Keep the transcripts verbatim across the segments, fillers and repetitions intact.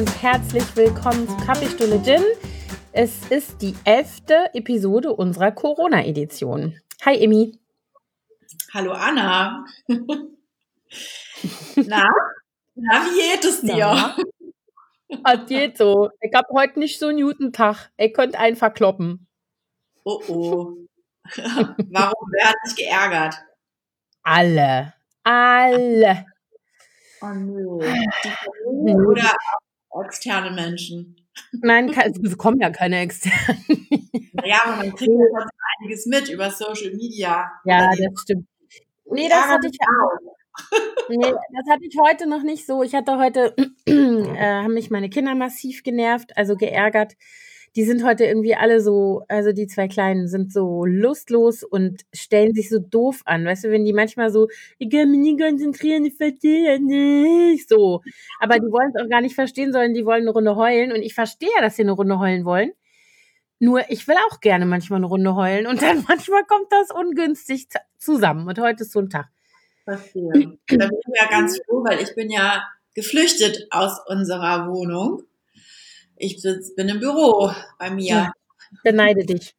und herzlich willkommen zu Kaffeestuhle Gin. Es ist die elfte Episode unserer Corona-Edition. Hi Emmy. Hallo Anna. Na, na, wie geht es dir? Es geht so. Ich habe heute nicht so einen guten Tag. Ich könnte einfach kloppen. Oh oh. Warum? Wer hat dich geärgert? Alle. Alle. Oh nö. Die Familie oder auch externe Menschen? Nein, es kommen ja keine externen. Naja, aber man kriegt ja trotzdem einiges mit über Social Media. Ja, das stimmt. Nee, das hatte ich auch. Nee, das hatte ich heute noch nicht so. Ich hatte heute, äh, haben mich meine Kinder massiv genervt, also geärgert. Die sind heute irgendwie alle so, also die zwei Kleinen sind so lustlos und stellen sich so doof an. Weißt du, wenn die manchmal so, ich kann mich nicht konzentrieren, ich verstehe nicht, so. Aber die wollen es auch gar nicht verstehen, sondern die wollen eine Runde heulen. Und ich verstehe ja, dass sie eine Runde heulen wollen. Nur ich will auch gerne manchmal eine Runde heulen. Und dann manchmal kommt das ungünstig zusammen. Und heute ist so ein Tag. Verstehe. Da bin ich ja ganz froh, weil ich bin ja geflüchtet aus unserer Wohnung. Ich bin im Büro bei mir. Ja, beneide dich.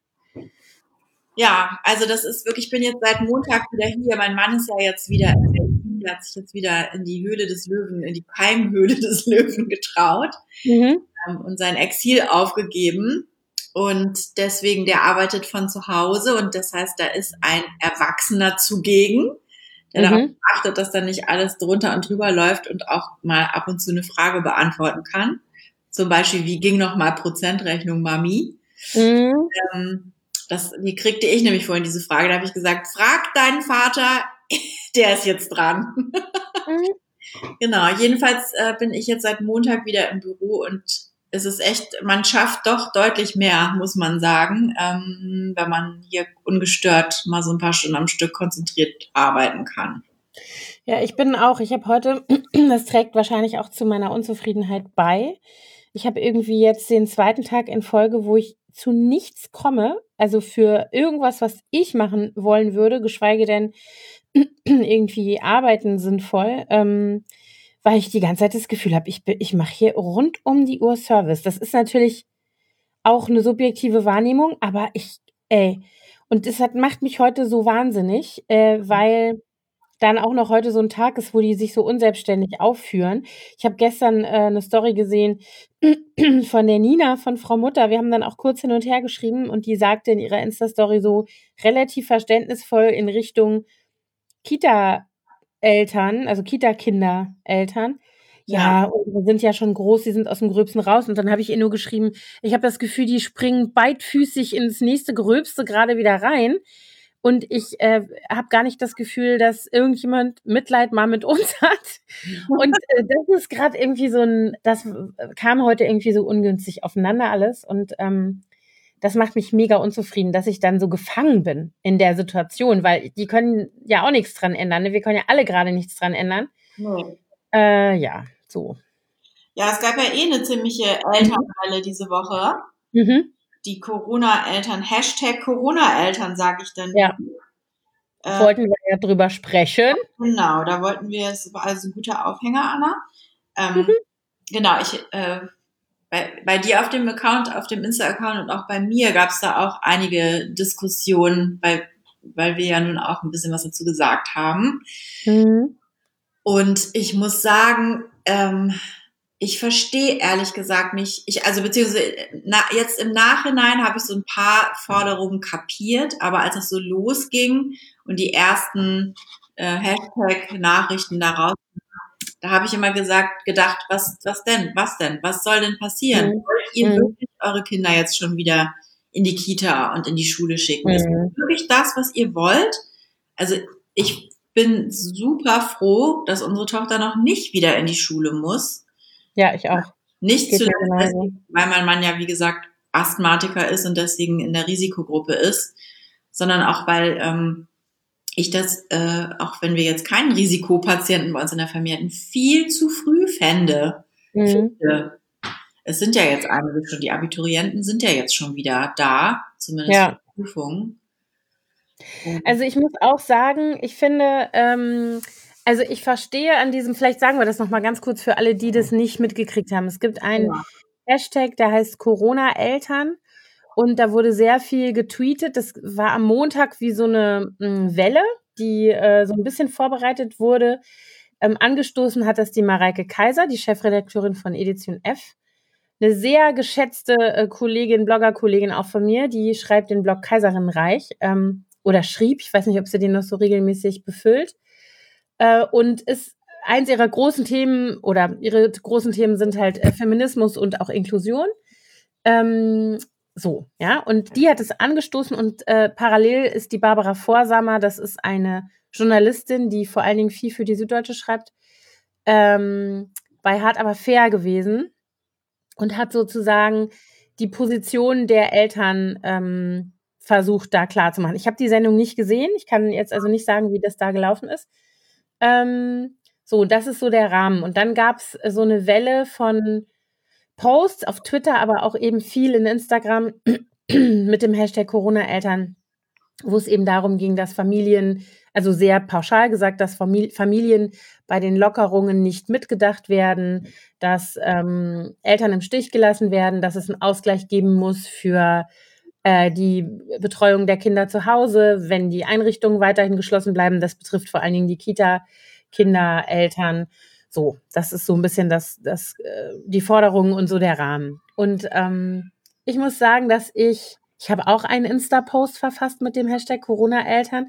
Ja, also das ist wirklich, ich bin jetzt seit Montag wieder hier. Mein Mann ist ja jetzt wieder, der hat sich jetzt wieder in die Höhle des Löwen, in die Keimhöhle des Löwen getraut mhm. ähm, und sein Exil aufgegeben. Und deswegen, der arbeitet von zu Hause und das heißt, da ist ein Erwachsener zugegen, der mhm. darauf achtet, dass da nicht alles drunter und drüber läuft und auch mal ab und zu eine Frage beantworten kann. Zum Beispiel, wie ging noch mal Prozentrechnung Mami? Mhm. Ähm, das, die kriegte ich nämlich vorhin, diese Frage. Da habe ich gesagt, frag deinen Vater, der ist jetzt dran. Mhm. Genau, jedenfalls äh, bin ich jetzt seit Montag wieder im Büro und es ist echt, man schafft doch deutlich mehr, muss man sagen, ähm, wenn man hier ungestört mal so ein paar Stunden am Stück konzentriert arbeiten kann. Ja, ich bin auch, ich habe heute, das trägt wahrscheinlich auch zu meiner Unzufriedenheit bei. Ich habe irgendwie jetzt den zweiten Tag in Folge, wo ich zu nichts komme, also für irgendwas, was ich machen wollen würde, geschweige denn irgendwie arbeiten sinnvoll, ähm, weil ich die ganze Zeit das Gefühl habe, ich, ich mache hier rund um die Uhr Service. Das ist natürlich auch eine subjektive Wahrnehmung, aber ich, ey, und das hat, macht mich heute so wahnsinnig, äh, weil dann auch noch heute so ein Tag ist, wo die sich so unselbstständig aufführen. Ich habe gestern äh, eine Story gesehen von der Nina, von Frau Mutter. Wir haben dann auch kurz hin und her geschrieben und die sagte in ihrer Insta-Story so relativ verständnisvoll in Richtung Kita-Eltern, also Kita-Kinder-Eltern. Ja, ja, wir sind ja schon groß, die sind aus dem Gröbsten raus. Und dann habe ich ihr nur geschrieben, ich habe das Gefühl, die springen beidfüßig ins nächste Gröbste gerade wieder rein. Und ich äh, habe gar nicht das Gefühl, dass irgendjemand Mitleid mal mit uns hat. Und äh, das ist gerade irgendwie so ein, das kam heute irgendwie so ungünstig aufeinander alles. Und ähm, das macht mich mega unzufrieden, dass ich dann so gefangen bin in der Situation, weil die können ja auch nichts dran ändern. Ne? Wir können ja alle gerade nichts dran ändern. Nee. Äh, ja, so. Ja, es gab ja eh eine ziemliche Elternwelle diese Woche. Mhm. Die Corona-Eltern, Hashtag Corona-Eltern, sage ich dann. Ja. Äh, wollten wir ja drüber sprechen. Genau, da wollten wir, es war also ein guter Aufhänger, Anna. Ähm, mhm. Genau, ich, äh, bei, bei dir auf dem Account, auf dem Insta-Account und auch bei mir gab es da auch einige Diskussionen, weil, weil wir ja nun auch ein bisschen was dazu gesagt haben. Mhm. Und ich muss sagen, ähm, ich verstehe ehrlich gesagt nicht, ich, also beziehungsweise na, jetzt im Nachhinein habe ich so ein paar Forderungen kapiert, aber als es so losging und die ersten äh, Hashtag-Nachrichten daraus, da habe ich immer gesagt, gedacht, was, was denn, was denn, was soll denn passieren? Mhm. Wollt ihr mhm. wirklich eure Kinder jetzt schon wieder in die Kita und in die Schule schicken? Mhm. Ist das wirklich das, was ihr wollt? Also ich bin super froh, dass unsere Tochter noch nicht wieder in die Schule muss. Ja, ich auch. Nicht zuletzt, deswegen, weil mein Mann ja, wie gesagt, Asthmatiker ist und deswegen in der Risikogruppe ist, sondern auch, weil ähm, ich das, äh, auch wenn wir jetzt keinen Risikopatienten bei uns in der Familie hätten, viel zu früh fände. Mhm. Es sind ja jetzt einige schon, die Abiturienten sind ja jetzt schon wieder da, zumindest ja. für die Prüfungen. Also ich muss auch sagen, ich finde, ähm, Also ich verstehe an diesem, vielleicht sagen wir das noch mal ganz kurz für alle, die das nicht mitgekriegt haben. Es gibt einen ja. Hashtag, der heißt Corona-Eltern und da wurde sehr viel getweetet. Das war am Montag wie so eine mh, Welle, die äh, so ein bisschen vorbereitet wurde. Ähm, angestoßen hat das die Mareike Kaiser, die Chefredakteurin von Edition F. Eine sehr geschätzte äh, Kollegin, Blogger-Kollegin auch von mir, die schreibt den Blog Kaiserinnenreich ähm, oder schrieb, ich weiß nicht, ob sie den noch so regelmäßig befüllt. Äh, und ist eins ihrer großen Themen oder ihre großen Themen sind halt äh, Feminismus und auch Inklusion. Ähm, so, ja, und die hat es angestoßen und äh, parallel ist die Barbara Vorsamer, das ist eine Journalistin, die vor allen Dingen viel für die Süddeutsche schreibt, ähm, bei Hart aber fair gewesen und hat sozusagen die Position der Eltern ähm, versucht, da klar zu machen. Ich habe die Sendung nicht gesehen, ich kann jetzt also nicht sagen, wie das da gelaufen ist. Ähm, so, das ist so der Rahmen. Und dann gab es so eine Welle von Posts auf Twitter, aber auch eben viel in Instagram mit dem Hashtag Corona-Eltern, wo es eben darum ging, dass Familien, also sehr pauschal gesagt, dass Familien bei den Lockerungen nicht mitgedacht werden, dass ähm, Eltern im Stich gelassen werden, dass es einen Ausgleich geben muss für äh, die Betreuung der Kinder zu Hause, wenn die Einrichtungen weiterhin geschlossen bleiben. Das betrifft vor allen Dingen die Kita-Kinder, Eltern. So, das ist so ein bisschen das, das, äh, die Forderung und so der Rahmen. Und ähm, ich muss sagen, dass ich, ich habe auch einen Insta-Post verfasst mit dem Hashtag Corona-Eltern.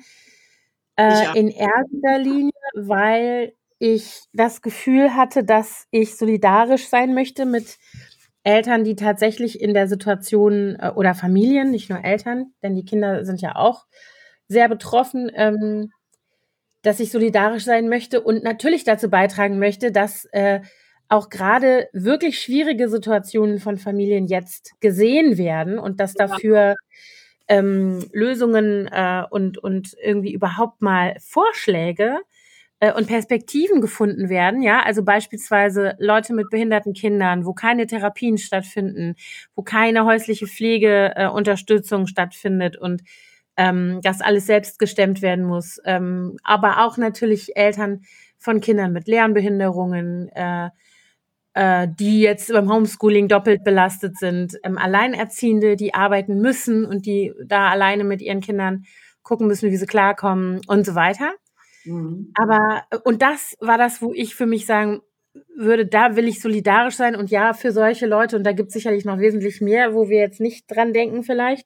Äh, in erster Linie, weil ich das Gefühl hatte, dass ich solidarisch sein möchte mit Eltern, die tatsächlich in der Situation äh, oder Familien, nicht nur Eltern, denn die Kinder sind ja auch sehr betroffen, ähm, dass ich solidarisch sein möchte und natürlich dazu beitragen möchte, dass äh, auch gerade wirklich schwierige Situationen von Familien jetzt gesehen werden und dass dafür ähm, Lösungen äh, und, und irgendwie überhaupt mal Vorschläge äh, und Perspektiven gefunden werden. Ja, also beispielsweise Leute mit behinderten Kindern, wo keine Therapien stattfinden, wo keine häusliche Pflegeunterstützung äh, stattfindet und ähm, das alles selbst gestemmt werden muss. Ähm, aber auch natürlich Eltern von Kindern mit Lernbehinderungen, äh, äh, die jetzt beim Homeschooling doppelt belastet sind, ähm, Alleinerziehende, die arbeiten müssen und die da alleine mit ihren Kindern gucken müssen, wie sie klarkommen und so weiter. Mhm. Aber, und das war das, wo ich für mich sagen würde, da will ich solidarisch sein und ja, für solche Leute, und da gibt es sicherlich noch wesentlich mehr, wo wir jetzt nicht dran denken vielleicht,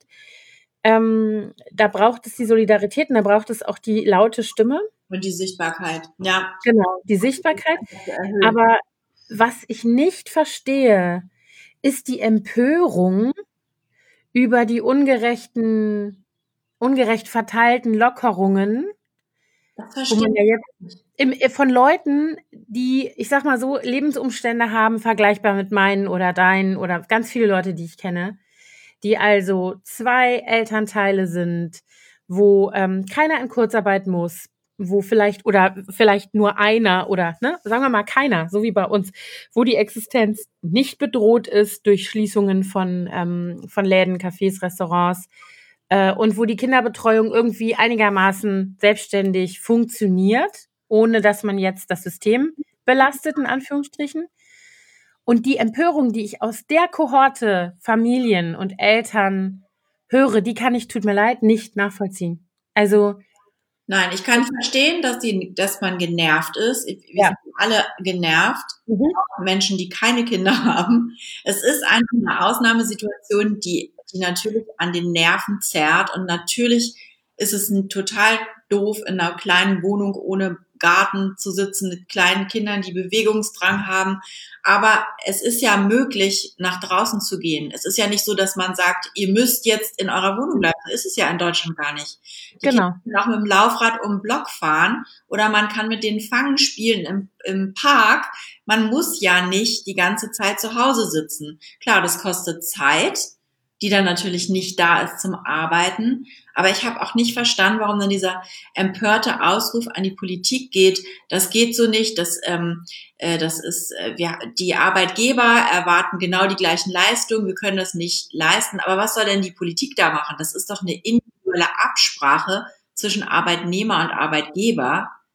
ähm, da braucht es die Solidarität und da braucht es auch die laute Stimme. Und die Sichtbarkeit, ja. Genau, die Sichtbarkeit. Aber was ich nicht verstehe, ist die Empörung über die ungerechten, ungerecht verteilten Lockerungen. Das verstehe wo man ja jetzt im, von Leuten, die, ich sag mal so, Lebensumstände haben, vergleichbar mit meinen oder deinen oder ganz viele Leute, die ich kenne, die also zwei Elternteile sind, wo ähm, keiner in Kurzarbeit muss, wo vielleicht oder vielleicht nur einer oder ne, sagen wir mal keiner, so wie bei uns, wo die Existenz nicht bedroht ist durch Schließungen von ähm, von Läden, Cafés, Restaurants äh, und wo die Kinderbetreuung irgendwie einigermaßen selbstständig funktioniert, ohne dass man jetzt das System belastet in Anführungsstrichen. Und die Empörung, die ich aus der Kohorte Familien und Eltern höre, die kann ich, tut mir leid, nicht nachvollziehen. Also nein, ich kann verstehen, dass die, dass man genervt ist. Wir ja. sind alle genervt, mhm. auch Menschen, die keine Kinder haben. Es ist einfach eine Ausnahmesituation, die, die natürlich an den Nerven zerrt. Und natürlich ist es ein total doof, in einer kleinen Wohnung ohne Garten zu sitzen mit kleinen Kindern, die Bewegungsdrang haben. Aber es ist ja möglich, nach draußen zu gehen. Es ist ja nicht so, dass man sagt, ihr müsst jetzt in eurer Wohnung bleiben. Das ist es ja in Deutschland gar nicht. Die genau. Kinder können auch mit dem Laufrad um den Block fahren oder man kann mit denen Fangen spielen im, im Park. Man muss ja nicht die ganze Zeit zu Hause sitzen. Klar, das kostet Zeit, die dann natürlich nicht da ist zum Arbeiten. Aber ich habe auch nicht verstanden, warum dann dieser empörte Ausruf an die Politik geht. Das geht so nicht. Das, ähm, äh, das ist, äh, wir, die Arbeitgeber erwarten genau die gleichen Leistungen. Wir können das nicht leisten. Aber was soll denn die Politik da machen? Das ist doch eine individuelle Absprache zwischen Arbeitnehmer und Arbeitgeber.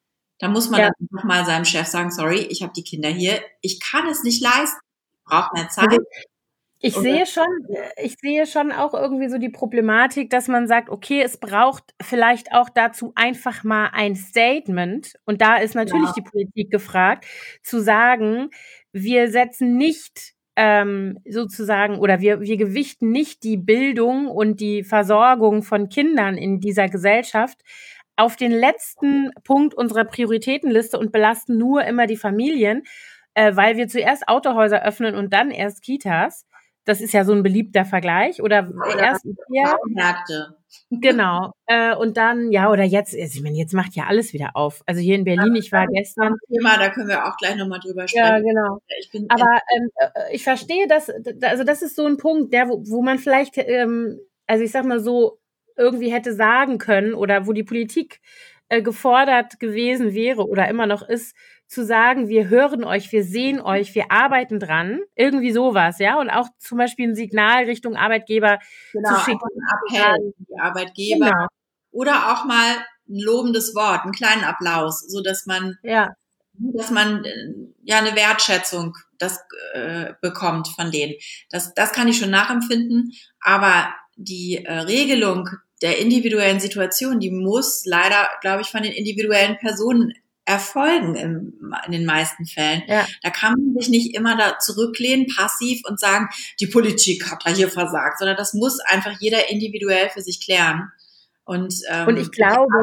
Da muss man Ja. dann einfach mal seinem Chef sagen, sorry, ich habe die Kinder hier, ich kann es nicht leisten, ich brauche mehr Zeit. Also, ich sehe schon, ich sehe schon auch irgendwie so die Problematik, dass man sagt, okay, es braucht vielleicht auch dazu einfach mal ein Statement. Und da ist natürlich Ja. die Politik gefragt, zu sagen, wir setzen nicht ähm, sozusagen oder wir, wir gewichten nicht die Bildung und die Versorgung von Kindern in dieser Gesellschaft auf den letzten Punkt unserer Prioritätenliste und belasten nur immer die Familien, äh, weil wir zuerst Autohäuser öffnen und dann erst Kitas. Das ist ja so ein beliebter Vergleich. Oder, Oder erst Ikea. Märkte. Genau. Äh, und dann, ja, oder jetzt, ich meine, jetzt macht ja alles wieder auf. Also hier in Berlin, ich war gestern. Thema, da können wir auch gleich nochmal drüber sprechen. Ja, genau. Ich bin Aber ähm, ich verstehe das, also das ist so ein Punkt, der, wo, wo man vielleicht, ähm, also ich sag mal so, irgendwie hätte sagen können oder wo die Politik äh, gefordert gewesen wäre oder immer noch ist, zu sagen, wir hören euch, wir sehen euch, wir arbeiten dran, irgendwie sowas, ja, und auch zum Beispiel ein Signal Richtung Arbeitgeber genau, zu schicken. Ein Appell, die Arbeitgeber Genau. oder auch mal ein lobendes Wort, einen kleinen Applaus, so dass man, ja. dass man ja eine Wertschätzung das äh, bekommt von denen. Das, das kann ich schon nachempfinden, aber die äh, Regelung der individuellen Situation, die muss leider, glaube ich, von den individuellen Personen erfolgen im, in den meisten Fällen. Ja. Da kann man sich nicht immer da zurücklehnen, passiv und sagen, die Politik hat da hier versagt, sondern das muss einfach jeder individuell für sich klären. Und, ähm, und ich glaube,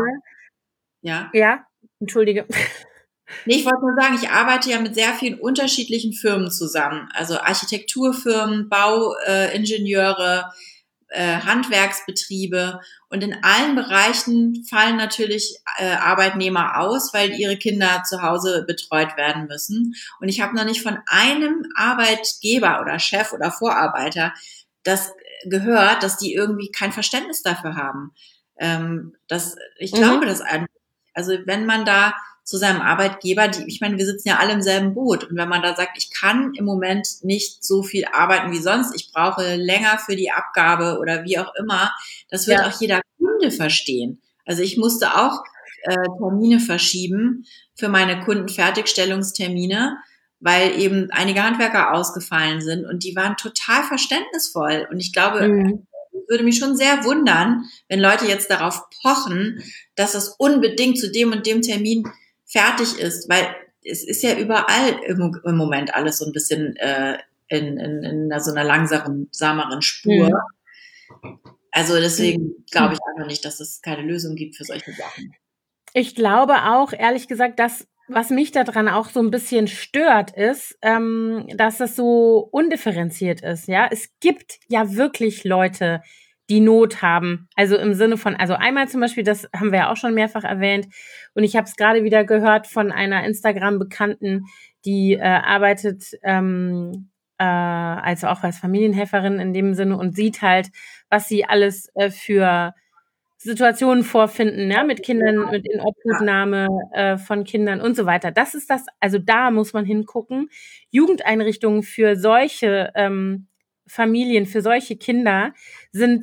ja, ja, entschuldige. Nee, ich wollte nur sagen, ich arbeite ja mit sehr vielen unterschiedlichen Firmen zusammen. Also Architekturfirmen, Bauingenieure, äh, Handwerksbetriebe. Und in allen Bereichen fallen natürlich äh, Arbeitnehmer aus, weil ihre Kinder zu Hause betreut werden müssen. Und ich habe noch nicht von einem Arbeitgeber oder Chef oder Vorarbeiter das gehört, dass die irgendwie kein Verständnis dafür haben. Ähm, das, ich glaube, mhm. das einfach. Also wenn man da zu seinem Arbeitgeber, die, ich meine, wir sitzen ja alle im selben Boot. Und wenn man da sagt, ich kann im Moment nicht so viel arbeiten wie sonst, ich brauche länger für die Abgabe oder wie auch immer, das wird ja. auch jeder Kunde verstehen. Also ich musste auch äh, Termine verschieben für meine Kundenfertigstellungstermine, weil eben einige Handwerker ausgefallen sind und die waren total verständnisvoll. Und ich glaube, mhm. würde mich schon sehr wundern, wenn Leute jetzt darauf pochen, dass das unbedingt zu dem und dem Termin fertig ist, weil es ist ja überall im, im Moment alles so ein bisschen äh, in, in, in so einer langsameren Spur. Mhm. Also deswegen glaube ich einfach nicht, dass es keine Lösung gibt für solche Sachen. Ich glaube auch, ehrlich gesagt, dass was mich daran auch so ein bisschen stört, ist, ähm, dass das so undifferenziert ist. Ja, es gibt ja wirklich Leute, die Not haben. Also im Sinne von, also einmal zum Beispiel, das haben wir ja auch schon mehrfach erwähnt, und ich habe es gerade wieder gehört von einer Instagram-Bekannten, die äh, arbeitet ähm, äh, also auch als Familienhelferin in dem Sinne und sieht halt, was sie alles äh, für Situationen vorfinden, ja, mit Kindern, mit Inobhutnahme äh, von Kindern und so weiter. Das ist das, also da muss man hingucken. Jugendeinrichtungen für solche ähm, Familien, für solche Kinder sind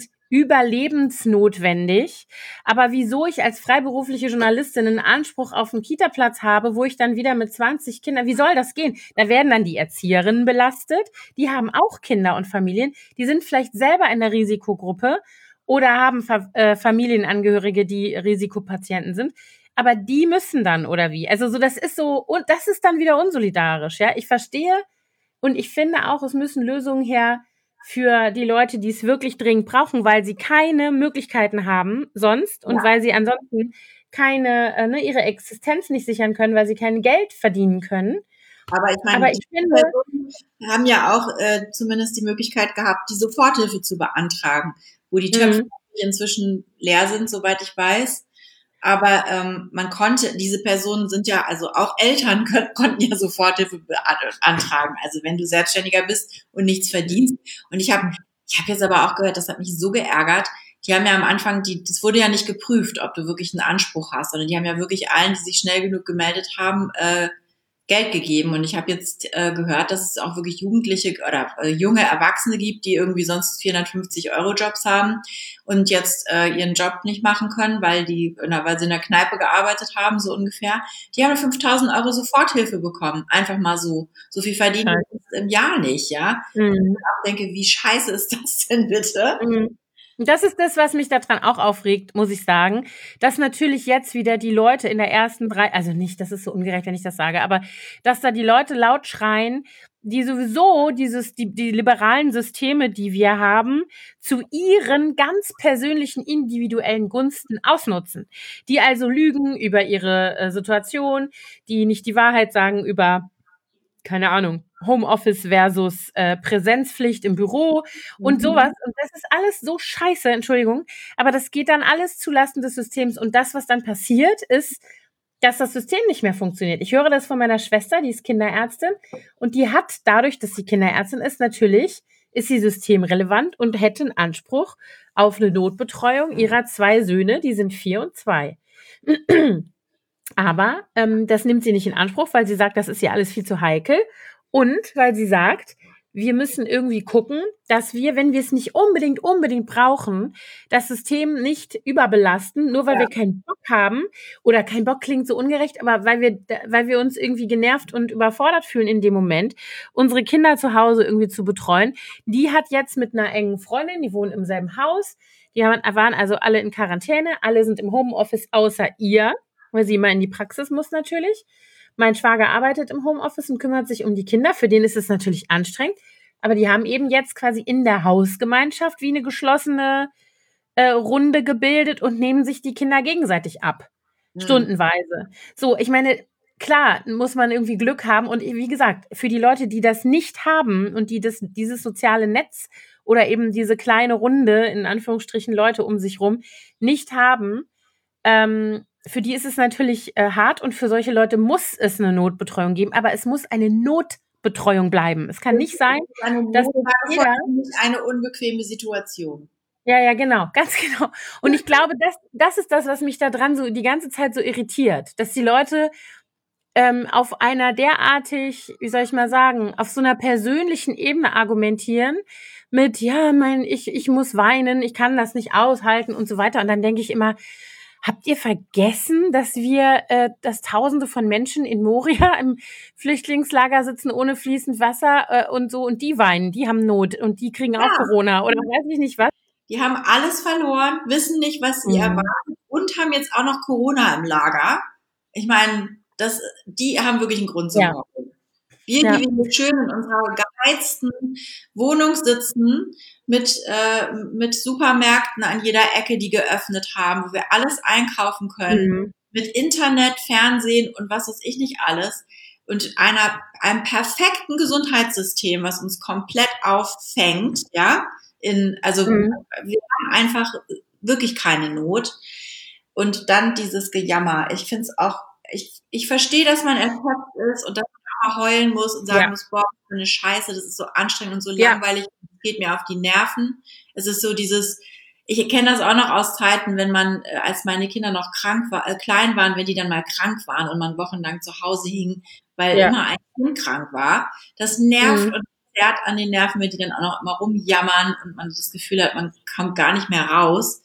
überlebensnotwendig. Aber wieso ich als freiberufliche Journalistin einen Anspruch auf einen Kita-Platz habe, wo ich dann wieder mit zwanzig Kindern, wie soll das gehen? Da werden dann die Erzieherinnen belastet. Die haben auch Kinder und Familien. Die sind vielleicht selber in der Risikogruppe oder haben Fa- äh, Familienangehörige, die Risikopatienten sind. Aber die müssen dann, oder wie? Also so, das ist so, und das ist dann wieder unsolidarisch, ja. Ich verstehe und ich finde auch, es müssen Lösungen her für die Leute, die es wirklich dringend brauchen, weil sie keine Möglichkeiten haben sonst und ja. weil sie ansonsten keine, äh, ne, ihre Existenz nicht sichern können, weil sie kein Geld verdienen können. Aber ich meine, Aber ich finde, wir haben ja auch äh, zumindest die Möglichkeit gehabt, die Soforthilfe zu beantragen, wo die Töpfe mhm. inzwischen leer sind, soweit ich weiß. Aber ähm, man konnte, diese Personen sind ja, also auch Eltern können, konnten ja Soforthilfe beantragen. Also wenn du Selbstständiger bist und nichts verdienst. Und ich habe ich hab jetzt aber auch gehört, das hat mich so geärgert. Die haben ja am Anfang, die, das wurde ja nicht geprüft, ob du wirklich einen Anspruch hast, sondern die haben ja wirklich allen, die sich schnell genug gemeldet haben, äh, Geld gegeben. Und ich habe jetzt äh, gehört, dass es auch wirklich Jugendliche oder äh, junge Erwachsene gibt, die irgendwie sonst vierhundertfünfzig Euro Jobs haben und jetzt äh, ihren Job nicht machen können, weil die, na, weil sie in der Kneipe gearbeitet haben, so ungefähr. Die haben fünftausend Euro Soforthilfe bekommen. Einfach mal so. So viel verdienen die im Jahr nicht, ja. Mhm. Und ich auch denke, wie scheiße ist das denn bitte? Mhm. Das ist das, was mich daran auch aufregt, muss ich sagen, dass natürlich jetzt wieder die Leute in der ersten drei, also nicht, das ist so ungerecht, wenn ich das sage, aber dass da die Leute laut schreien, die sowieso dieses, die, die liberalen Systeme, die wir haben, zu ihren ganz persönlichen, individuellen Gunsten ausnutzen. Die also lügen über ihre äh, Situation, die nicht die Wahrheit sagen über, keine Ahnung, Homeoffice versus äh, Präsenzpflicht im Büro und sowas. Und das ist alles so scheiße, Entschuldigung, aber das geht dann alles zulasten des Systems. Und das, was dann passiert, ist, dass das System nicht mehr funktioniert. Ich höre das von meiner Schwester, die ist Kinderärztin und die hat dadurch, dass sie Kinderärztin ist, natürlich ist sie systemrelevant und hätte einen Anspruch auf eine Notbetreuung ihrer zwei Söhne, die sind vier und zwei. Aber ähm, das nimmt sie nicht in Anspruch, weil sie sagt, das ist ja alles viel zu heikel. Und weil sie sagt, wir müssen irgendwie gucken, dass wir, wenn wir es nicht unbedingt, unbedingt brauchen, das System nicht überbelasten, nur weil ja. wir keinen Bock haben. Oder kein Bock klingt so ungerecht, aber weil wir, weil wir uns irgendwie genervt und überfordert fühlen in dem Moment, unsere Kinder zu Hause irgendwie zu betreuen. Die hat jetzt mit einer engen Freundin, die wohnen im selben Haus, die waren also alle in Quarantäne, alle sind im Homeoffice außer ihr, weil sie immer in die Praxis muss natürlich. Mein Schwager arbeitet im Homeoffice und kümmert sich um die Kinder. Für den ist es natürlich anstrengend. Aber die haben eben jetzt quasi in der Hausgemeinschaft wie eine geschlossene äh, Runde gebildet und nehmen sich die Kinder gegenseitig ab. Mhm. Stundenweise. So, ich meine, klar muss man irgendwie Glück haben. Und wie gesagt, für die Leute, die das nicht haben und die das, dieses soziale Netz oder eben diese kleine Runde, in Anführungsstrichen Leute um sich rum, nicht haben, ähm, für die ist es natürlich äh, hart und für solche Leute muss es eine Notbetreuung geben, aber es muss eine Notbetreuung bleiben. Es kann nicht sein, dass jeder hat eine unbequeme Situation. Ja, ja, genau, ganz genau. Und ich glaube, das, das ist das, was mich da dran so die ganze Zeit so irritiert, dass die Leute ähm, auf einer derartig, wie soll ich mal sagen, auf so einer persönlichen Ebene argumentieren mit, ja, mein, ich, ich muss weinen, ich kann das nicht aushalten und so weiter. Und dann denke ich immer, habt ihr vergessen, dass wir, äh, dass Tausende von Menschen in Moria im Flüchtlingslager sitzen ohne fließend Wasser äh, und so und die weinen, die haben Not und die kriegen ja. auch Corona oder weiß ich nicht was. Die haben alles verloren, wissen nicht, was sie mhm. erwartet und haben jetzt auch noch Corona im Lager. Ich meine, das, die haben wirklich einen Grund zum ja. Hoffen. Wir, ja. die wir schön in unserer geheizten Wohnung sitzen, mit, äh, mit Supermärkten an jeder Ecke, die geöffnet haben, wo wir alles einkaufen können, mhm. mit Internet, Fernsehen und was weiß ich nicht alles und einer, einem perfekten Gesundheitssystem, was uns komplett auffängt, ja, in, also mhm. wir haben einfach wirklich keine Not und dann dieses Gejammer. Ich finde es auch, ich, ich verstehe, dass man erschöpft ist und dass man heulen muss und sagen ja. muss, boah, das ist eine Scheiße, das ist so anstrengend und so ja. langweilig, das geht mir auf die Nerven. Es ist so dieses, ich kenne das auch noch aus Zeiten, wenn man, als meine Kinder noch krank war, äh, klein waren, wenn die dann mal krank waren und man wochenlang zu Hause hing, weil ja. immer ein Kind krank war. Das nervt mhm. und zerrt an den Nerven, wenn die dann auch noch immer rumjammern und man das Gefühl hat, man kommt gar nicht mehr raus.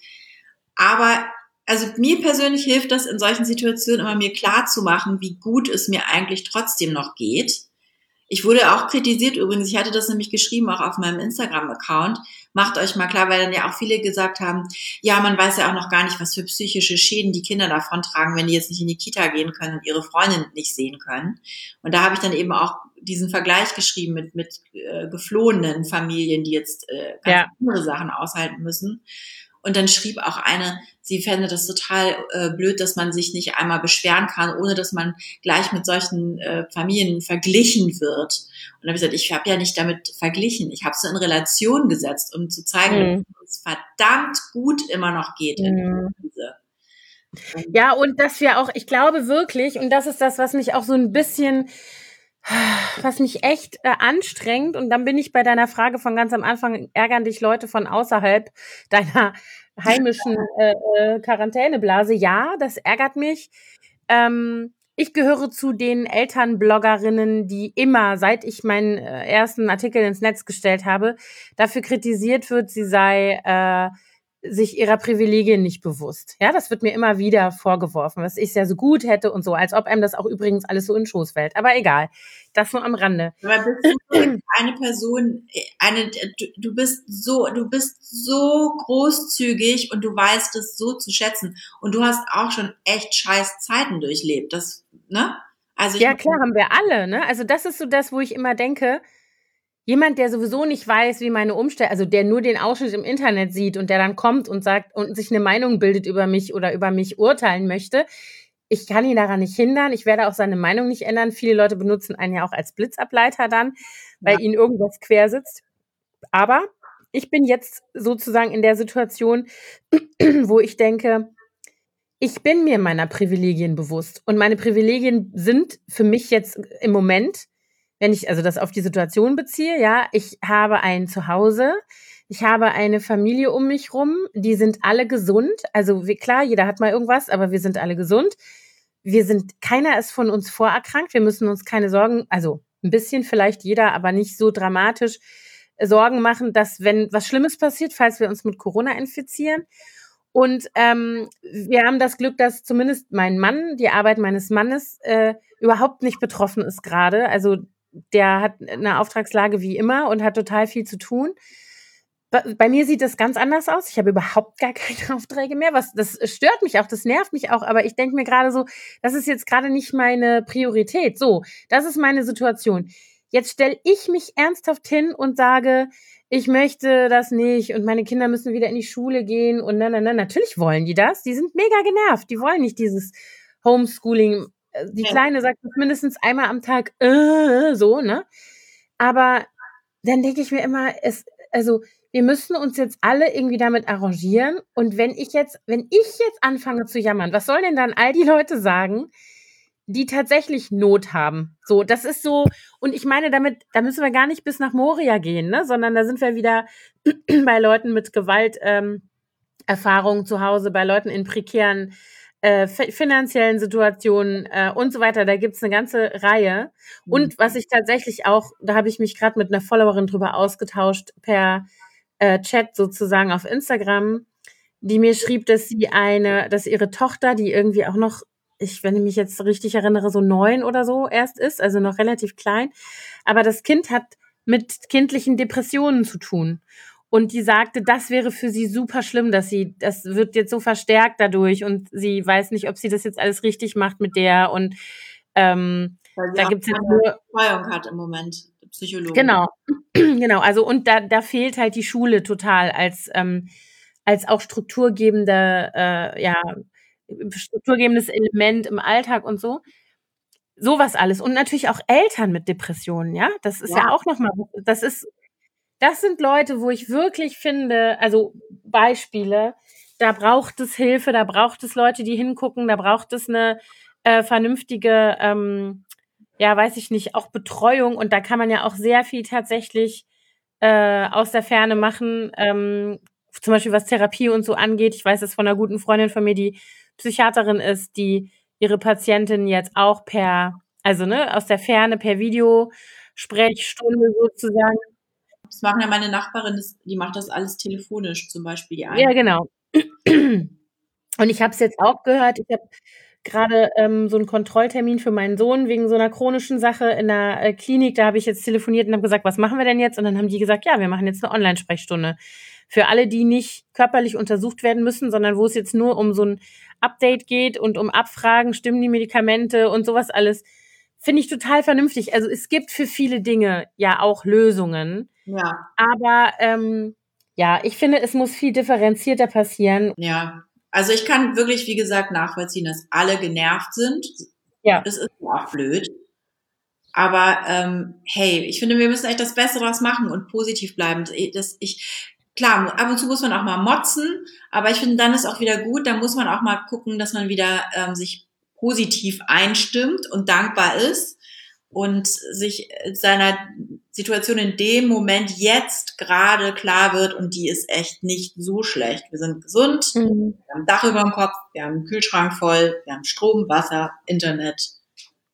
Aber also mir persönlich hilft das in solchen Situationen immer, mir klar zu machen, wie gut es mir eigentlich trotzdem noch geht. Ich wurde auch kritisiert übrigens, ich hatte das nämlich geschrieben, auch auf meinem Instagram-Account, macht euch mal klar, weil dann ja auch viele gesagt haben, ja, man weiß ja auch noch gar nicht, was für psychische Schäden die Kinder davon tragen, wenn die jetzt nicht in die Kita gehen können und ihre Freundin nicht sehen können. Und da habe ich dann eben auch diesen Vergleich geschrieben mit, mit äh, geflohenen Familien, die jetzt äh, ganz ja. andere Sachen aushalten müssen. Und dann schrieb auch eine, sie fände das total äh, blöd, dass man sich nicht einmal beschweren kann, ohne dass man gleich mit solchen äh, Familien verglichen wird. Und dann habe ich gesagt, ich habe ja nicht damit verglichen. Ich habe es so in Relation gesetzt, um zu zeigen, mhm. dass es verdammt gut immer noch geht mhm. in der Krise. Ja, und dass wir auch, ich glaube wirklich, und das ist das, was mich auch so ein bisschen, was mich echt äh, anstrengt, und dann bin ich bei deiner Frage von ganz am Anfang, ärgern dich Leute von außerhalb deiner heimischen äh, äh, Quarantäneblase? Ja, das ärgert mich. Ähm, ich gehöre zu den Elternbloggerinnen, die immer, seit ich meinen äh, ersten Artikel ins Netz gestellt habe, dafür kritisiert wird, sie sei äh, sich ihrer Privilegien nicht bewusst. Ja, das wird mir immer wieder vorgeworfen, dass ich es ja so gut hätte und so, als ob einem das auch übrigens alles so in den Schoß fällt. Aber egal, das nur am Rande. Aber bist du eine Person, eine, du, du bist so, du bist so großzügig und du weißt es so zu schätzen. Und du hast auch schon echt scheiß Zeiten durchlebt. Das, ne? Also ich ja, klar, haben wir alle, ne? Also das ist so das, wo ich immer denke, jemand, der sowieso nicht weiß, wie meine Umstände, also der nur den Ausschnitt im Internet sieht und der dann kommt und sagt und sich eine Meinung bildet über mich oder über mich urteilen möchte, ich kann ihn daran nicht hindern. Ich werde auch seine Meinung nicht ändern. Viele Leute benutzen einen ja auch als Blitzableiter dann, weil Ja. ihnen irgendwas quer sitzt. Aber ich bin jetzt sozusagen in der Situation, wo ich denke, ich bin mir meiner Privilegien bewusst. Und meine Privilegien sind für mich jetzt im Moment, wenn ich also das auf die Situation beziehe, ja, ich habe ein Zuhause, ich habe eine Familie um mich rum, die sind alle gesund. Also wie, klar, jeder hat mal irgendwas, aber wir sind alle gesund. Wir sind, keiner ist von uns vorerkrankt. Wir müssen uns keine Sorgen, also ein bisschen vielleicht jeder, aber nicht so dramatisch äh, Sorgen machen, dass wenn was Schlimmes passiert, falls wir uns mit Corona infizieren. Und ähm, wir haben das Glück, dass zumindest mein Mann, die Arbeit meines Mannes, äh, überhaupt nicht betroffen ist gerade. Also der hat eine Auftragslage wie immer und hat total viel zu tun. Bei, bei mir sieht das ganz anders aus. Ich habe überhaupt gar keine Aufträge mehr. Was, das stört mich auch, das nervt mich auch. Aber ich denke mir gerade so, das ist jetzt gerade nicht meine Priorität. So, das ist meine Situation. Jetzt stelle ich mich ernsthaft hin und sage, ich möchte das nicht und meine Kinder müssen wieder in die Schule gehen und na, na, na. Natürlich wollen die das. Die sind mega genervt. Die wollen nicht dieses Homeschooling. Die Kleine sagt mindestens einmal am Tag, äh, so, ne? Aber dann denke ich mir immer, es, also, wir müssen uns jetzt alle irgendwie damit arrangieren. Und wenn ich jetzt, wenn ich jetzt anfange zu jammern, was sollen denn dann all die Leute sagen, die tatsächlich Not haben? So, das ist so, und ich meine damit, da müssen wir gar nicht bis nach Moria gehen, ne, sondern da sind wir wieder bei Leuten mit Gewalt, ähm, Erfahrungen zu Hause, bei Leuten in prekären äh, finanziellen Situationen äh, und so weiter. Da gibt's eine ganze Reihe. Und was ich tatsächlich auch, da habe ich mich gerade mit einer Followerin drüber ausgetauscht, per äh, Chat sozusagen auf Instagram, die mir schrieb, dass sie eine, dass ihre Tochter, die irgendwie auch noch, ich, wenn ich mich jetzt richtig erinnere, so neun oder so erst ist, also noch relativ klein, aber das Kind hat mit kindlichen Depressionen zu tun. Und die sagte, das wäre für sie super schlimm, dass sie, das wird jetzt so verstärkt dadurch und sie weiß nicht, ob sie das jetzt alles richtig macht mit der und ähm, Weil sie da auch gibt's jetzt keine nur Betreuung hat im Moment, Psychologen. genau, genau. Also und da da fehlt halt die Schule total als ähm, als auch strukturgebende äh, ja strukturgebendes Element im Alltag und so. Sowas alles und natürlich auch Eltern mit Depressionen, ja? Das ist ja Ja, auch noch mal, das ist das sind Leute, wo ich wirklich finde, also Beispiele, da braucht es Hilfe, da braucht es Leute, die hingucken, da braucht es eine äh, vernünftige, ähm, ja, weiß ich nicht, auch Betreuung und da kann man ja auch sehr viel tatsächlich äh, aus der Ferne machen, ähm, zum Beispiel was Therapie und so angeht. Ich weiß das von einer guten Freundin von mir, die Psychiaterin ist, die ihre Patientin jetzt auch per, also ne, aus der Ferne per Videosprechstunde sozusagen. das machen ja meine Nachbarin, das, die macht das alles telefonisch, zum Beispiel die Ja, eine. genau. Und ich habe es jetzt auch gehört, ich habe gerade ähm, so einen Kontrolltermin für meinen Sohn wegen so einer chronischen Sache in der äh, Klinik. Da habe ich jetzt telefoniert und habe gesagt, was machen wir denn jetzt? Und dann haben die gesagt, ja, wir machen jetzt eine Online-Sprechstunde. Für alle, die nicht körperlich untersucht werden müssen, sondern wo es jetzt nur um so ein Update geht und um Abfragen, stimmen die Medikamente und sowas alles. Finde ich total vernünftig. Also es gibt für viele Dinge ja auch Lösungen. Ja, Aber ähm, ja, ich finde, es muss viel differenzierter passieren. ja. Also ich kann wirklich, wie gesagt, nachvollziehen, dass alle genervt sind. Ja. Das ist ja auch blöd. Aber ähm, hey, ich finde, wir müssen echt das Beste draus machen und positiv bleiben. Das, ich, klar, ab und zu muss man auch mal motzen, aber ich finde, dann ist auch wieder gut. Dann muss man auch mal gucken, dass man wieder ähm, sich positiv einstimmt und dankbar ist und sich seiner Situation in dem Moment jetzt gerade klar wird und die ist echt nicht so schlecht. Wir sind gesund, Mhm. wir haben ein Dach über dem Kopf, wir haben einen Kühlschrank voll, wir haben Strom, Wasser, Internet,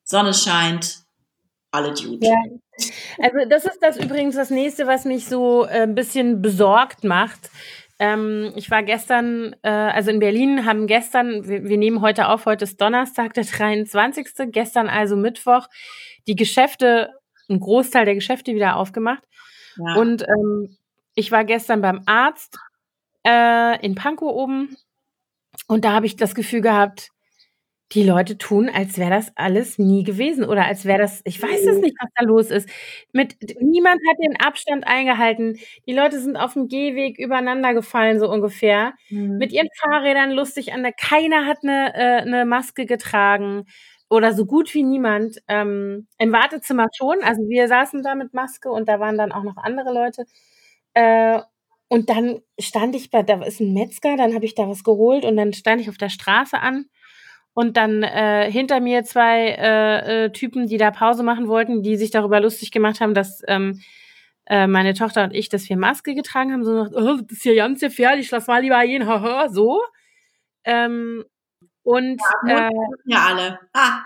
Sonne scheint, alle Dude. Ja. Also das ist das übrigens das Nächste, was mich so äh, ein bisschen besorgt macht. Ähm, ich war gestern, äh, also in Berlin haben gestern, wir, wir nehmen heute auf, heute ist Donnerstag, der dreiundzwanzigste Gestern also Mittwoch, die Geschäfte, ein Großteil der Geschäfte wieder aufgemacht. Ja. Und ähm, ich war gestern beim Arzt äh, in Pankow oben und da habe ich das Gefühl gehabt, die Leute tun, als wäre das alles nie gewesen oder als wäre das, ich weiß es nicht, was da los ist. Mit, niemand hat den Abstand eingehalten. Die Leute sind auf dem Gehweg übereinander gefallen, so ungefähr. Mhm. Mit ihren Fahrrädern lustig an der, keiner hat eine, äh, eine Maske getragen oder so gut wie niemand. Ähm, im Wartezimmer schon, also wir saßen da mit Maske und da waren dann auch noch andere Leute. Äh, und dann stand ich bei, da ist ein Metzger, dann habe ich da was geholt und dann stand ich auf der Straße an. Und dann äh, hinter mir zwei äh, äh, Typen, die da Pause machen wollten, die sich darüber lustig gemacht haben, dass ähm, äh, meine Tochter und ich, dass wir Maske getragen haben. So, oh, das ist ja ganz gefährlich, lass mal lieber gehen, haha, so. Ähm, und ja, äh, ja alle. Ah.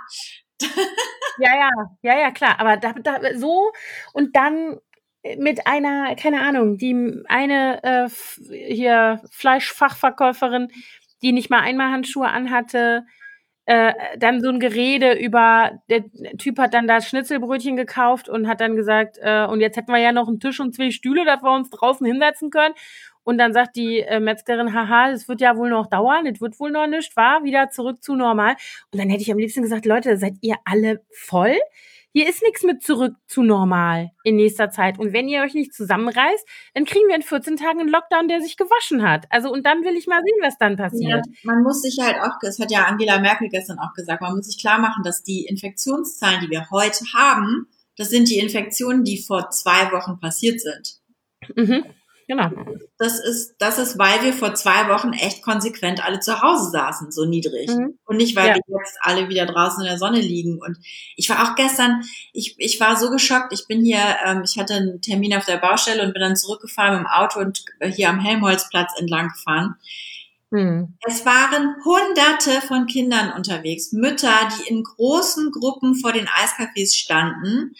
ja, ja, ja, ja, klar. Aber da, da so und dann mit einer, keine Ahnung, die eine äh, hier Fleischfachverkäuferin, die nicht mal einmal Handschuhe anhatte. Äh, dann so ein Gerede über, der Typ hat dann da Schnitzelbrötchen gekauft und hat dann gesagt, äh, und jetzt hätten wir ja noch einen Tisch und zwei Stühle, dass wir uns draußen hinsetzen können. Und dann sagt die äh, Metzgerin, haha, das wird ja wohl noch dauern, das wird wohl noch nicht, war wieder zurück zu normal. Und dann hätte ich am liebsten gesagt, Leute, seid ihr alle voll? Hier ist nichts mit zurück zu normal in nächster Zeit. Und wenn ihr euch nicht zusammenreißt, dann kriegen wir in vierzehn Tagen einen Lockdown, der sich gewaschen hat. Also, und dann will ich mal sehen, was dann passiert. Ja, man muss sich halt auch, das hat ja Angela Merkel gestern auch gesagt, man muss sich klar machen, dass die Infektionszahlen, die wir heute haben, das sind die Infektionen, die vor zwei Wochen passiert sind. Mhm. Genau. Das ist, das ist, weil wir vor zwei Wochen echt konsequent alle zu Hause saßen, so niedrig. Mhm. Und nicht, weil ja. wir jetzt alle wieder draußen in der Sonne liegen. Und ich war auch gestern, ich, ich war so geschockt. Ich bin hier, ähm, ich hatte einen Termin auf der Baustelle und bin dann zurückgefahren mit dem Auto und hier am Helmholtzplatz entlang gefahren. Mhm. Es waren Hunderte von Kindern unterwegs. Mütter, die in großen Gruppen vor den Eiscafés standen,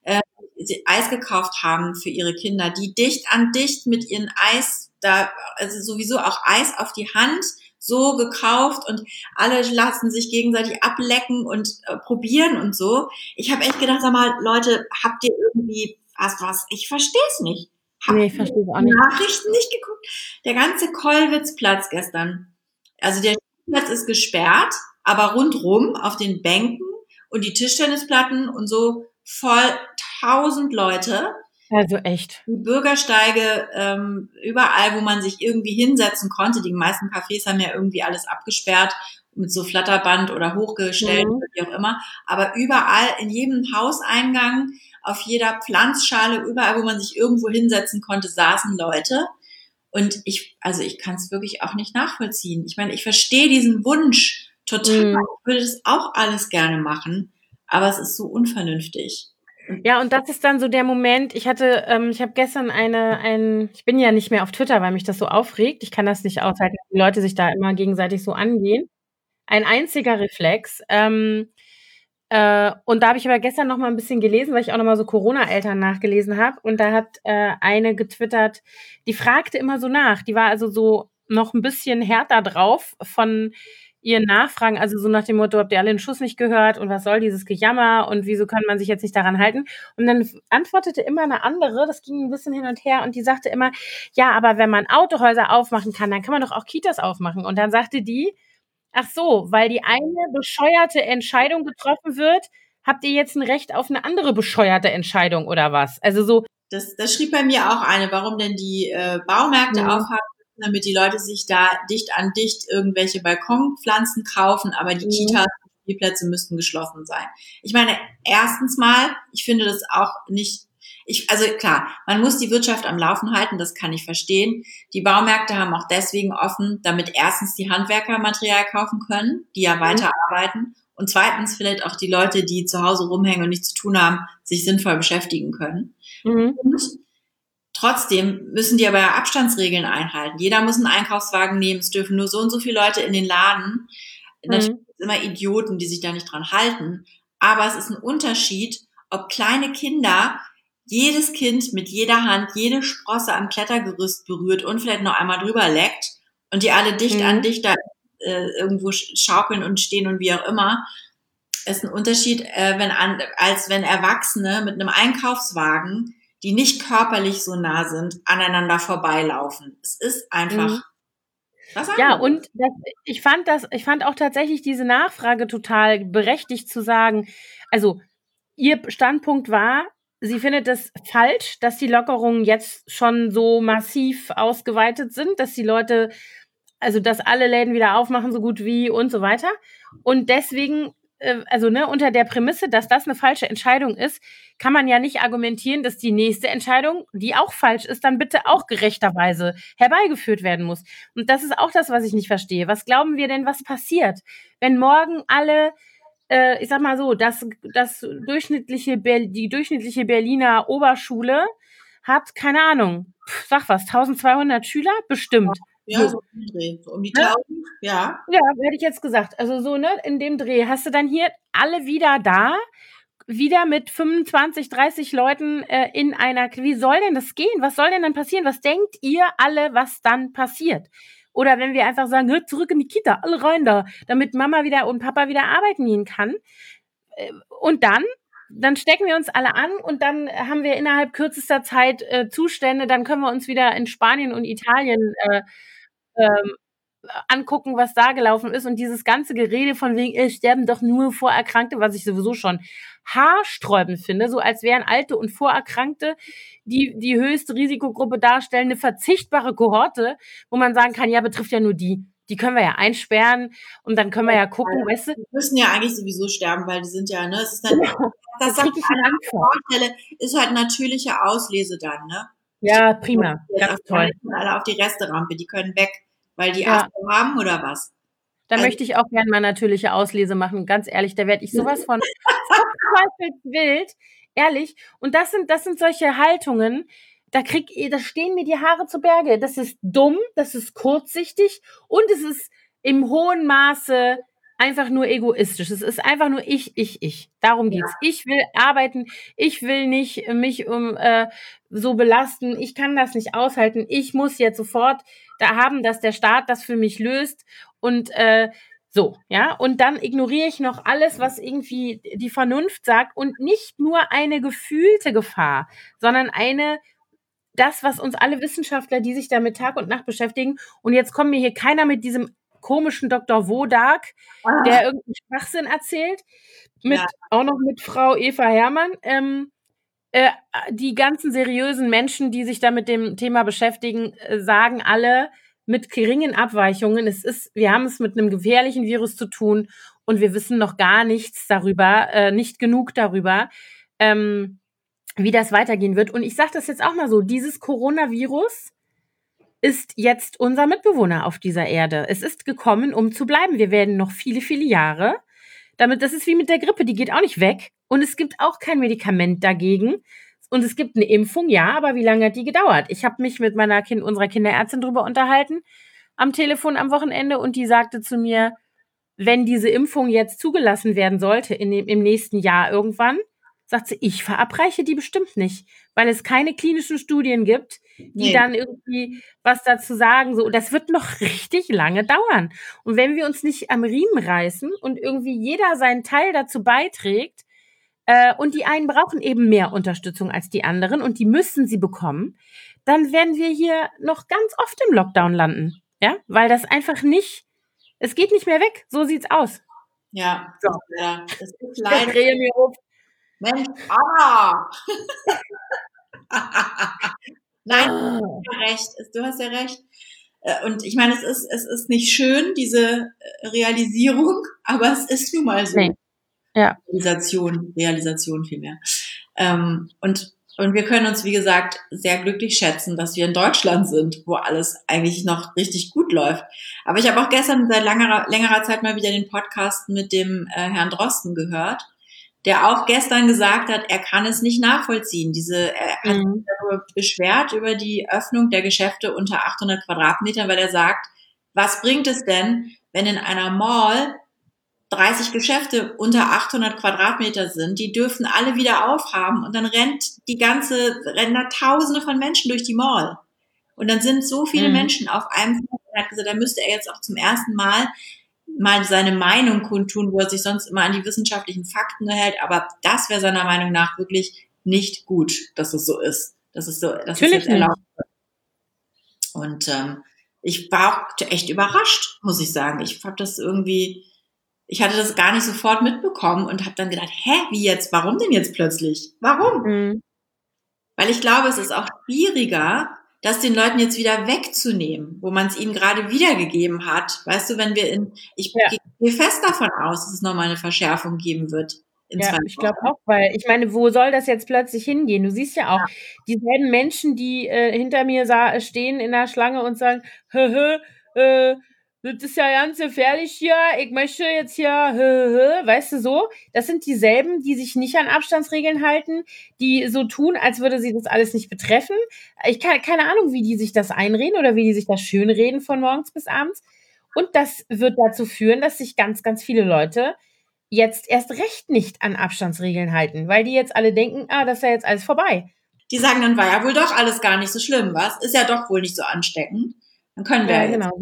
Eis gekauft haben für ihre Kinder, die dicht an dicht mit ihren Eis, da, also sowieso auch Eis auf die Hand, so gekauft und alle lassen sich gegenseitig ablecken und äh, probieren und so. Ich habe echt gedacht, sag mal, Leute, habt ihr irgendwie was, was? Ich verstehe es nicht. Habt nee, ich verstehe es auch nicht. Nachrichten nicht geguckt? Der ganze Kollwitzplatz gestern. Also der Platz ist gesperrt, aber rundrum auf den Bänken und die Tischtennisplatten und so voll tausend Leute. Also echt. Die Bürgersteige, ähm, überall, wo man sich irgendwie hinsetzen konnte. Die meisten Cafés haben ja irgendwie alles abgesperrt mit so Flatterband oder hochgestellt, mhm. wie auch immer. Aber überall, in jedem Hauseingang, auf jeder Pflanzschale, überall, wo man sich irgendwo hinsetzen konnte, saßen Leute. Und ich, also ich kann es wirklich auch nicht nachvollziehen. Ich meine, ich verstehe diesen Wunsch total. Mhm. Ich würde das auch alles gerne machen. Aber es ist so unvernünftig. Ja, und das ist dann so der Moment, ich hatte, ähm, ich habe gestern eine, ein, ich bin ja nicht mehr auf Twitter, weil mich das so aufregt. Ich kann das nicht aushalten, dass die Leute sich da immer gegenseitig so angehen. Ein einziger Reflex. Ähm, äh, und da habe ich aber gestern noch mal ein bisschen gelesen, weil ich auch noch mal so Corona-Eltern nachgelesen habe. Und da hat äh, eine getwittert, die fragte immer so nach. Die war also so noch ein bisschen härter drauf von ihren Nachfragen, also so nach dem Motto, habt ihr alle den Schuss nicht gehört und was soll dieses Gejammer und wieso kann man sich jetzt nicht daran halten? Und dann antwortete immer eine andere, das ging ein bisschen hin und her und die sagte immer, ja, aber wenn man Autohäuser aufmachen kann, dann kann man doch auch Kitas aufmachen. Und dann sagte die, ach so, weil die eine bescheuerte Entscheidung getroffen wird, habt ihr jetzt ein Recht auf eine andere bescheuerte Entscheidung oder was? Also so. Das, das schrieb bei mir auch eine, warum denn die äh, Baumärkte mhm. aufhaben, damit die Leute sich da dicht an dicht irgendwelche Balkonpflanzen kaufen, aber die mhm. Kitas und Spielplätze müssten geschlossen sein. Ich meine, erstens mal, ich finde das auch nicht, ich, also klar, man muss die Wirtschaft am Laufen halten, das kann ich verstehen. Die Baumärkte haben auch deswegen offen, damit erstens die Handwerker Material kaufen können, die ja weiterarbeiten, und zweitens vielleicht auch die Leute, die zu Hause rumhängen und nichts zu tun haben, sich sinnvoll beschäftigen können. Mhm. Und trotzdem müssen die aber Abstandsregeln einhalten. Jeder muss einen Einkaufswagen nehmen. Es dürfen nur so und so viele Leute in den Laden. Mhm. Natürlich gibt es immer Idioten, die sich da nicht dran halten. aber es ist ein Unterschied, ob kleine Kinder jedes Kind mit jeder Hand jede Sprosse am Klettergerüst berührt und vielleicht noch einmal drüber leckt und die alle dicht mhm. an dicht da äh, irgendwo schaukeln und stehen und wie auch immer, ist ein Unterschied, äh, wenn an, als wenn Erwachsene mit einem Einkaufswagen, die nicht körperlich so nah sind, aneinander vorbeilaufen. Es ist einfach mhm. was anderes. Ja, und das, ich fand das, ich fand auch tatsächlich diese Nachfrage total berechtigt zu sagen, also ihr Standpunkt war, sie findet es falsch, dass die Lockerungen jetzt schon so massiv ausgeweitet sind, dass die Leute, also dass alle Läden wieder aufmachen, so gut wie und so weiter. Und deswegen, äh, also ne, unter der Prämisse, dass das eine falsche Entscheidung ist, kann man ja nicht argumentieren, dass die nächste Entscheidung, die auch falsch ist, dann bitte auch gerechterweise herbeigeführt werden muss. Und das ist auch das, was ich nicht verstehe. Was glauben wir denn, was passiert, wenn morgen alle Äh, ich sag mal so, das, das durchschnittliche, die durchschnittliche Berliner Oberschule hat, keine Ahnung, sag was, eintausendzweihundert Schüler? Bestimmt. Ja, so, so um die Dreh, so um die tausend, ja. Ja, hätte ich jetzt gesagt. Also so, ne, in dem Dreh hast du dann hier alle wieder da, wieder mit fünfundzwanzig, dreißig Leuten äh, in einer, wie soll denn das gehen? Was soll denn dann passieren? Was denkt ihr alle, was dann passiert? Oder wenn wir einfach sagen, zurück in die Kita, alle rein da, damit Mama wieder und Papa wieder arbeiten gehen kann. Und dann, dann stecken wir uns alle an und dann haben wir innerhalb kürzester Zeit äh, Zustände, dann können wir uns wieder in Spanien und Italien äh, ähm, angucken, was da gelaufen ist. Und dieses ganze Gerede von wegen, es sterben doch nur Vorerkrankte, was ich sowieso schon haarsträubend finde, so als wären Alte und Vorerkrankte, die die höchste Risikogruppe darstellen, eine verzichtbare Kohorte, wo man sagen kann, ja, betrifft ja nur die. Die können wir ja einsperren und dann können wir ja gucken, ja, weißt du. Die müssen ja eigentlich sowieso sterben, weil die sind ja, ne, es ist dann, das, das, das Vorstelle, ist halt natürliche Auslese dann, ne? Ja, prima, ganz toll. Alle auf die Resterampe, die können weg, weil die ja. Astro haben oder was? Da also, möchte ich auch gerne mal natürliche Auslese machen, ganz ehrlich, da werde ich sowas von wild, ehrlich. Und das sind, das sind solche Haltungen, da krieg, da stehen mir die Haare zu Berge. Das ist dumm, das ist kurzsichtig und es ist im hohen Maße einfach nur egoistisch. Es ist einfach nur ich, ich, ich. Darum geht's. Ja. Ich will arbeiten, ich will nicht mich um äh, so belasten, ich kann das nicht aushalten, ich muss jetzt sofort da haben, dass der Staat das für mich löst und äh, so, ja, und dann ignoriere ich noch alles, was irgendwie die Vernunft sagt und nicht nur eine gefühlte Gefahr, sondern eine, das, was uns alle Wissenschaftler, die sich damit Tag und Nacht beschäftigen, und jetzt kommt mir hier keiner mit diesem komischen Doktor Wodak, ah. der irgendeinen Schwachsinn erzählt, mit, ja. auch noch mit Frau Eva Herrmann, ähm, äh, die ganzen seriösen Menschen, die sich da mit dem Thema beschäftigen, äh, sagen alle, mit geringen Abweichungen, es ist, wir haben es mit einem gefährlichen Virus zu tun und wir wissen noch gar nichts darüber, äh, nicht genug darüber, ähm, wie das weitergehen wird. Und ich sage das jetzt auch mal so, dieses Coronavirus ist jetzt unser Mitbewohner auf dieser Erde. Es ist gekommen, um zu bleiben. Wir werden noch viele, viele Jahre. Damit, das ist wie mit der Grippe, die geht auch nicht weg. Und es gibt auch kein Medikament dagegen. Und es gibt eine Impfung, ja, aber wie lange hat die gedauert? Ich habe mich mit meiner Kind, unserer Kinderärztin drüber unterhalten am Telefon am Wochenende und die sagte zu mir, wenn diese Impfung jetzt zugelassen werden sollte in dem, im nächsten Jahr irgendwann, sagt sie, ich verabreiche die bestimmt nicht, weil es keine klinischen Studien gibt, die nee. dann irgendwie was dazu sagen. So, das wird noch richtig lange dauern. Und wenn wir uns nicht am Riemen reißen und irgendwie jeder seinen Teil dazu beiträgt, äh, und die einen brauchen eben mehr Unterstützung als die anderen und die müssen sie bekommen, dann werden wir hier noch ganz oft im Lockdown landen. Ja, weil das einfach nicht, es geht nicht mehr weg. So sieht's aus. Ja, so. ja, das ist leider. Ich drehe mir auf. Mensch, Anna! Nein, du hast ja recht. Du hast ja recht. Und ich meine, es ist, es ist nicht schön, diese Realisierung, aber es ist nun mal so. Nee. Ja. Realisation, Realisation vielmehr. Ähm, und, und wir können uns, wie gesagt, sehr glücklich schätzen, dass wir in Deutschland sind, wo alles eigentlich noch richtig gut läuft. Aber ich habe auch gestern seit längerer, längerer Zeit mal wieder den Podcast mit dem äh, Herrn Drosten gehört, der auch gestern gesagt hat, er kann es nicht nachvollziehen. Diese, er hat sich darüber beschwert über die Öffnung der Geschäfte unter achthundert Quadratmetern, weil er sagt, was bringt es denn, wenn in einer Mall dreißig Geschäfte unter achthundert Quadratmeter sind, die dürfen alle wieder aufhaben und dann rennt die ganze, rennen da Tausende von Menschen durch die Mall. Und dann sind so viele mhm. Menschen auf einem Feld. Er hat gesagt, da müsste er jetzt auch zum ersten Mal mal seine Meinung kundtun, wo er sich sonst immer an die wissenschaftlichen Fakten hält. Aber das wäre seiner Meinung nach wirklich nicht gut, dass es so ist. Dass es so, dass es jetzt erlaubt wird. Und ähm, ich war auch echt überrascht, muss ich sagen. Ich habe das irgendwie, ich hatte das gar nicht sofort mitbekommen und habe dann gedacht, hä, wie jetzt? Warum denn jetzt plötzlich? Warum? Mhm. Weil ich glaube, es ist auch schwieriger, das den Leuten jetzt wieder wegzunehmen, wo man es ihnen gerade wiedergegeben hat. Weißt du, wenn wir in, ich ja. gehe fest davon aus, dass es nochmal eine Verschärfung geben wird. In ja, ich glaube auch, weil ich meine, wo soll das jetzt plötzlich hingehen? Du siehst ja auch, ja. dieselben Menschen, die äh, hinter mir sah, stehen in der Schlange und sagen, hö, hö, äh, das ist ja ganz gefährlich hier, ich möchte jetzt hier, hö, hö, weißt du so? Das sind dieselben, die sich nicht an Abstandsregeln halten, die so tun, als würde sie das alles nicht betreffen. Ich kann keine Ahnung, wie die sich das einreden oder wie die sich das schönreden von morgens bis abends. Und das wird dazu führen, dass sich ganz, ganz viele Leute jetzt erst recht nicht an Abstandsregeln halten, weil die jetzt alle denken, ah, das ist ja jetzt alles vorbei. Die sagen, dann war ja wohl doch alles gar nicht so schlimm, was? Ist ja doch wohl nicht so ansteckend. Dann können wir ja, ja genau.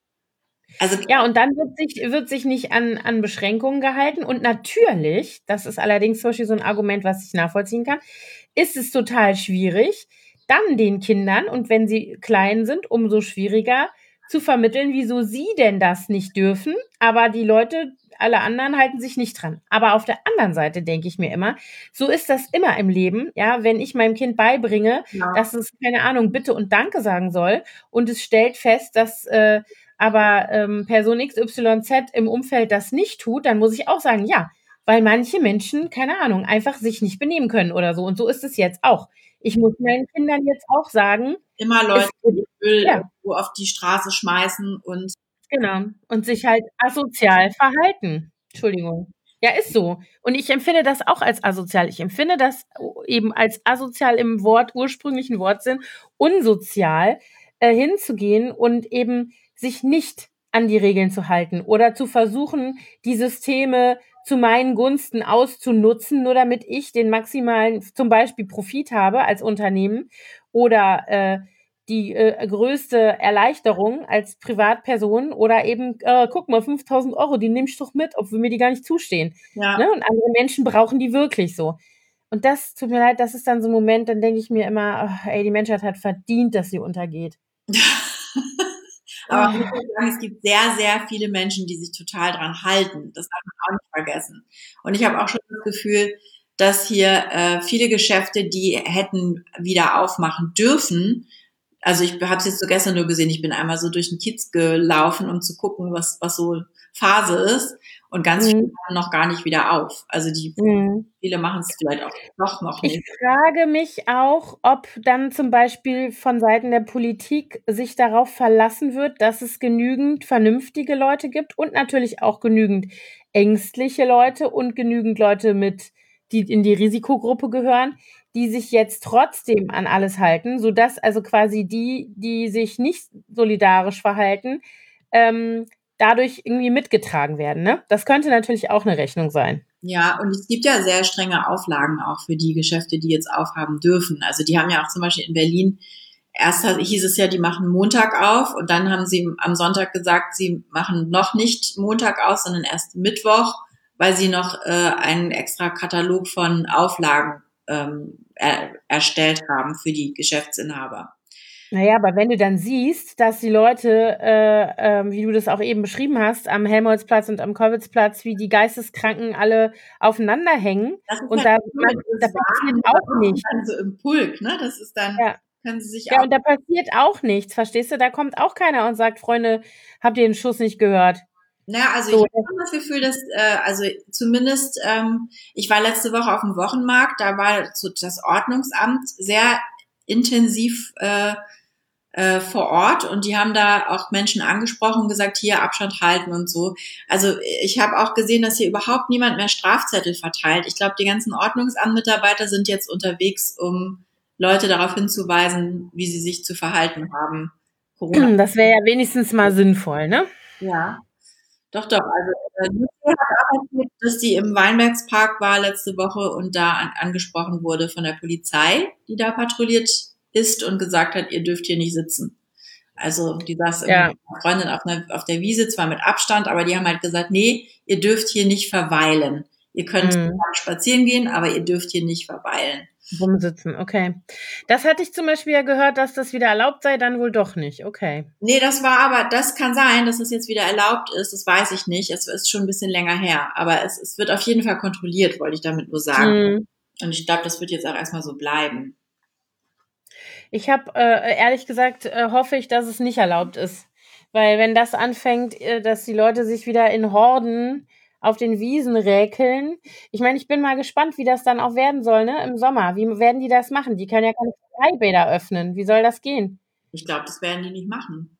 Also, ja, und dann wird sich, wird sich nicht an, an Beschränkungen gehalten. Und natürlich, das ist allerdings zum Beispiel so ein Argument, was ich nachvollziehen kann, ist es total schwierig, dann den Kindern, und wenn sie klein sind, umso schwieriger, zu vermitteln, wieso sie denn das nicht dürfen, aber die Leute, alle anderen halten sich nicht dran. Aber auf der anderen Seite denke ich mir immer, so ist das immer im Leben, ja, wenn ich meinem Kind beibringe, ja. dass es, keine Ahnung, Bitte und Danke sagen soll und es stellt fest, dass äh, aber ähm, Person X Y Z im Umfeld das nicht tut, dann muss ich auch sagen, ja, weil manche Menschen, keine Ahnung, einfach sich nicht benehmen können oder so. Und so ist es jetzt auch. Ich muss meinen Kindern jetzt auch sagen, immer Leute, die Öl ja. irgendwo auf die Straße schmeißen und genau, und sich halt asozial verhalten. Entschuldigung. Ja, ist so. Und ich empfinde das auch als asozial. Ich empfinde das eben als asozial im Wort, ursprünglichen Wortsinn, unsozial, äh, hinzugehen und eben sich nicht an die Regeln zu halten oder zu versuchen, die Systeme zu meinen Gunsten auszunutzen, nur damit ich den maximalen, zum Beispiel Profit habe als Unternehmen oder äh, die äh, größte Erleichterung als Privatperson oder eben, äh, guck mal, fünftausend Euro, die nehme ich doch mit, obwohl mir die gar nicht zustehen. Ja. Ne? Und andere Menschen brauchen die wirklich so. Und das, tut mir leid, das ist dann so ein Moment, dann denke ich mir immer, oh, ey, die Menschheit hat verdient, dass sie untergeht. Aber ich muss sagen, es gibt sehr, sehr viele Menschen, die sich total dran halten. Das darf man auch nicht vergessen. Und ich habe auch schon das Gefühl, dass hier äh, viele Geschäfte, die hätten wieder aufmachen dürfen. Also ich habe es jetzt so gestern nur gesehen, ich bin einmal so durch den Kiez gelaufen, um zu gucken, was was so Phase ist. Und ganz mhm. viele machen noch gar nicht wieder auf. Also die mhm. viele machen es vielleicht auch doch noch nicht. Ich frage mich auch, ob dann zum Beispiel von Seiten der Politik sich darauf verlassen wird, dass es genügend vernünftige Leute gibt und natürlich auch genügend ängstliche Leute und genügend Leute mit, die in die Risikogruppe gehören, die sich jetzt trotzdem an alles halten, sodass also quasi die, die sich nicht solidarisch verhalten, ähm, dadurch irgendwie mitgetragen werden. Ne? Das könnte natürlich auch eine Rechnung sein. Ja, und es gibt ja sehr strenge Auflagen auch für die Geschäfte, die jetzt aufhaben dürfen. Also die haben ja auch zum Beispiel in Berlin, erst hieß es ja, die machen Montag auf und dann haben sie am Sonntag gesagt, sie machen noch nicht Montag aus, sondern erst Mittwoch, weil sie noch äh, einen extra Katalog von Auflagen ähm, er, erstellt haben für die Geschäftsinhaber. Naja, aber wenn du dann siehst, dass die Leute, äh, äh, wie du das auch eben beschrieben hast, am Helmholtzplatz und am Kowitzplatz, wie die Geisteskranken alle aufeinander hängen und halt da, man, da passiert auch nichts. Dann so im Pulk, ne? Das ist dann, ja. können sie sich ja, auch... und da passiert auch nichts, verstehst du? Da kommt auch keiner und sagt, Freunde, habt ihr den Schuss nicht gehört? Naja, also so. Ich habe das Gefühl, dass, äh, also zumindest, ähm, ich war letzte Woche auf dem Wochenmarkt, da war so das Ordnungsamt sehr intensiv äh, äh, vor Ort und die haben da auch Menschen angesprochen und gesagt, hier Abstand halten und so. Also ich habe auch gesehen, dass hier überhaupt niemand mehr Strafzettel verteilt. Ich glaube, die ganzen Ordnungsamtmitarbeiter sind jetzt unterwegs, um Leute darauf hinzuweisen, wie sie sich zu verhalten haben. Corona. Das wäre ja wenigstens mal sinnvoll, ne? Ja, doch, doch. Also äh, hat auch erzählt, dass die im Weinbergspark war letzte Woche und da an, angesprochen wurde von der Polizei, die da patrouilliert ist und gesagt hat, ihr dürft hier nicht sitzen. Also die saß Ja. mit einer Freundin auf, einer, auf der Wiese, zwar mit Abstand, aber die haben halt gesagt, nee, ihr dürft hier nicht verweilen. Ihr könnt Mhm. spazieren gehen, aber ihr dürft hier nicht verweilen. Rumsitzen, okay. Das hatte ich zum Beispiel ja gehört, dass das wieder erlaubt sei, dann wohl doch nicht, okay. Nee, das war aber, das kann sein, dass es jetzt wieder erlaubt ist, das weiß ich nicht. Es ist schon ein bisschen länger her, aber es, es wird auf jeden Fall kontrolliert, wollte ich damit nur sagen. Mhm. Und ich glaube, das wird jetzt auch erstmal so bleiben. Ich habe, äh, ehrlich gesagt, äh, hoffe ich, dass es nicht erlaubt ist. Weil wenn das anfängt, äh, dass die Leute sich wieder in Horden auf den Wiesen räkeln. Ich meine, ich bin mal gespannt, wie das dann auch werden soll, ne, im Sommer. Wie werden die das machen? Die können ja keine Freibäder öffnen. Wie soll das gehen? Ich glaube, das werden die nicht machen.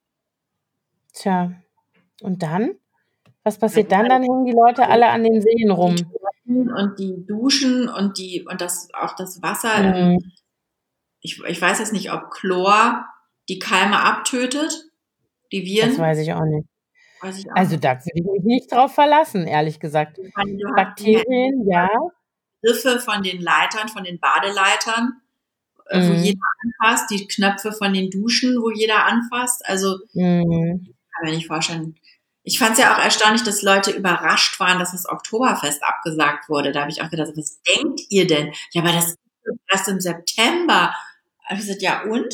Tja, und dann? Was passiert dann? Dann hängen die Leute alle an den Seen rum. Die und die Duschen und die und das auch das Wasser. Mhm. Im, ich, ich weiß jetzt nicht, ob Chlor die Keime abtötet, die Viren. Das weiß ich auch nicht. Weiß ich auch Also nicht. da würde ich mich nicht drauf verlassen, ehrlich gesagt. Meine, du hast Bakterien, ja. Griffe von den Leitern, von den Badeleitern, äh, wo Mhm. jeder anfasst, die Knöpfe von den Duschen, wo jeder anfasst. Also Mhm. kann mir nicht vorstellen. Ich fand es ja auch erstaunlich, dass Leute überrascht waren, dass das Oktoberfest abgesagt wurde. Da habe ich auch gedacht, was denkt ihr denn? Ja, aber das ist erst im September. Habe ich gesagt, ja und?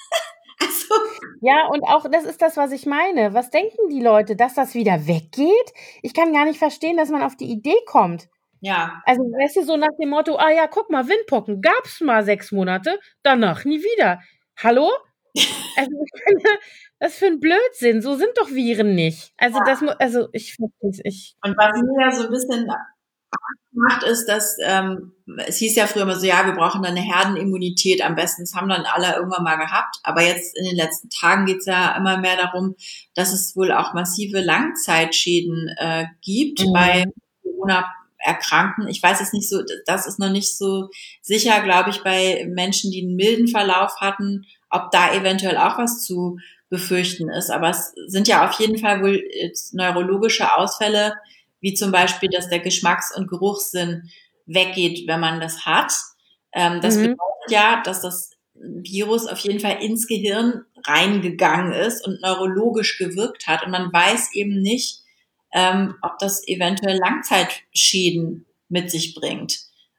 Also, Ja, und auch das ist das, was ich meine. Was denken die Leute, dass das wieder weggeht? Ich kann gar nicht verstehen, dass man auf die Idee kommt. ja. Also, weißt du, so nach dem Motto, ah ja, guck mal, Windpocken gab's mal sechs Monate, danach nie wieder. Hallo? Also, ich finde, was für ein Blödsinn. So sind doch Viren nicht. Also, das mu also, ich ich Und was mir ja so ein bisschen macht, ist, dass ähm, es hieß ja früher immer so, ja, wir brauchen dann eine Herdenimmunität, am besten, das haben dann alle irgendwann mal gehabt, aber jetzt in den letzten Tagen geht es ja immer mehr darum, dass es wohl auch massive Langzeitschäden äh, gibt Mhm. bei Corona-Erkrankten. Ich weiß es nicht so, das ist noch nicht so sicher, glaube ich, bei Menschen, die einen milden Verlauf hatten, ob da eventuell auch was zu befürchten ist, aber es sind ja auf jeden Fall wohl jetzt neurologische Ausfälle, wie zum Beispiel, dass der Geschmacks- und Geruchssinn weggeht, wenn man das hat. Ähm, das Mhm. bedeutet ja, dass das Virus auf jeden Fall ins Gehirn reingegangen ist und neurologisch gewirkt hat. Und man weiß eben nicht, ähm, ob das eventuell Langzeitschäden mit sich bringt.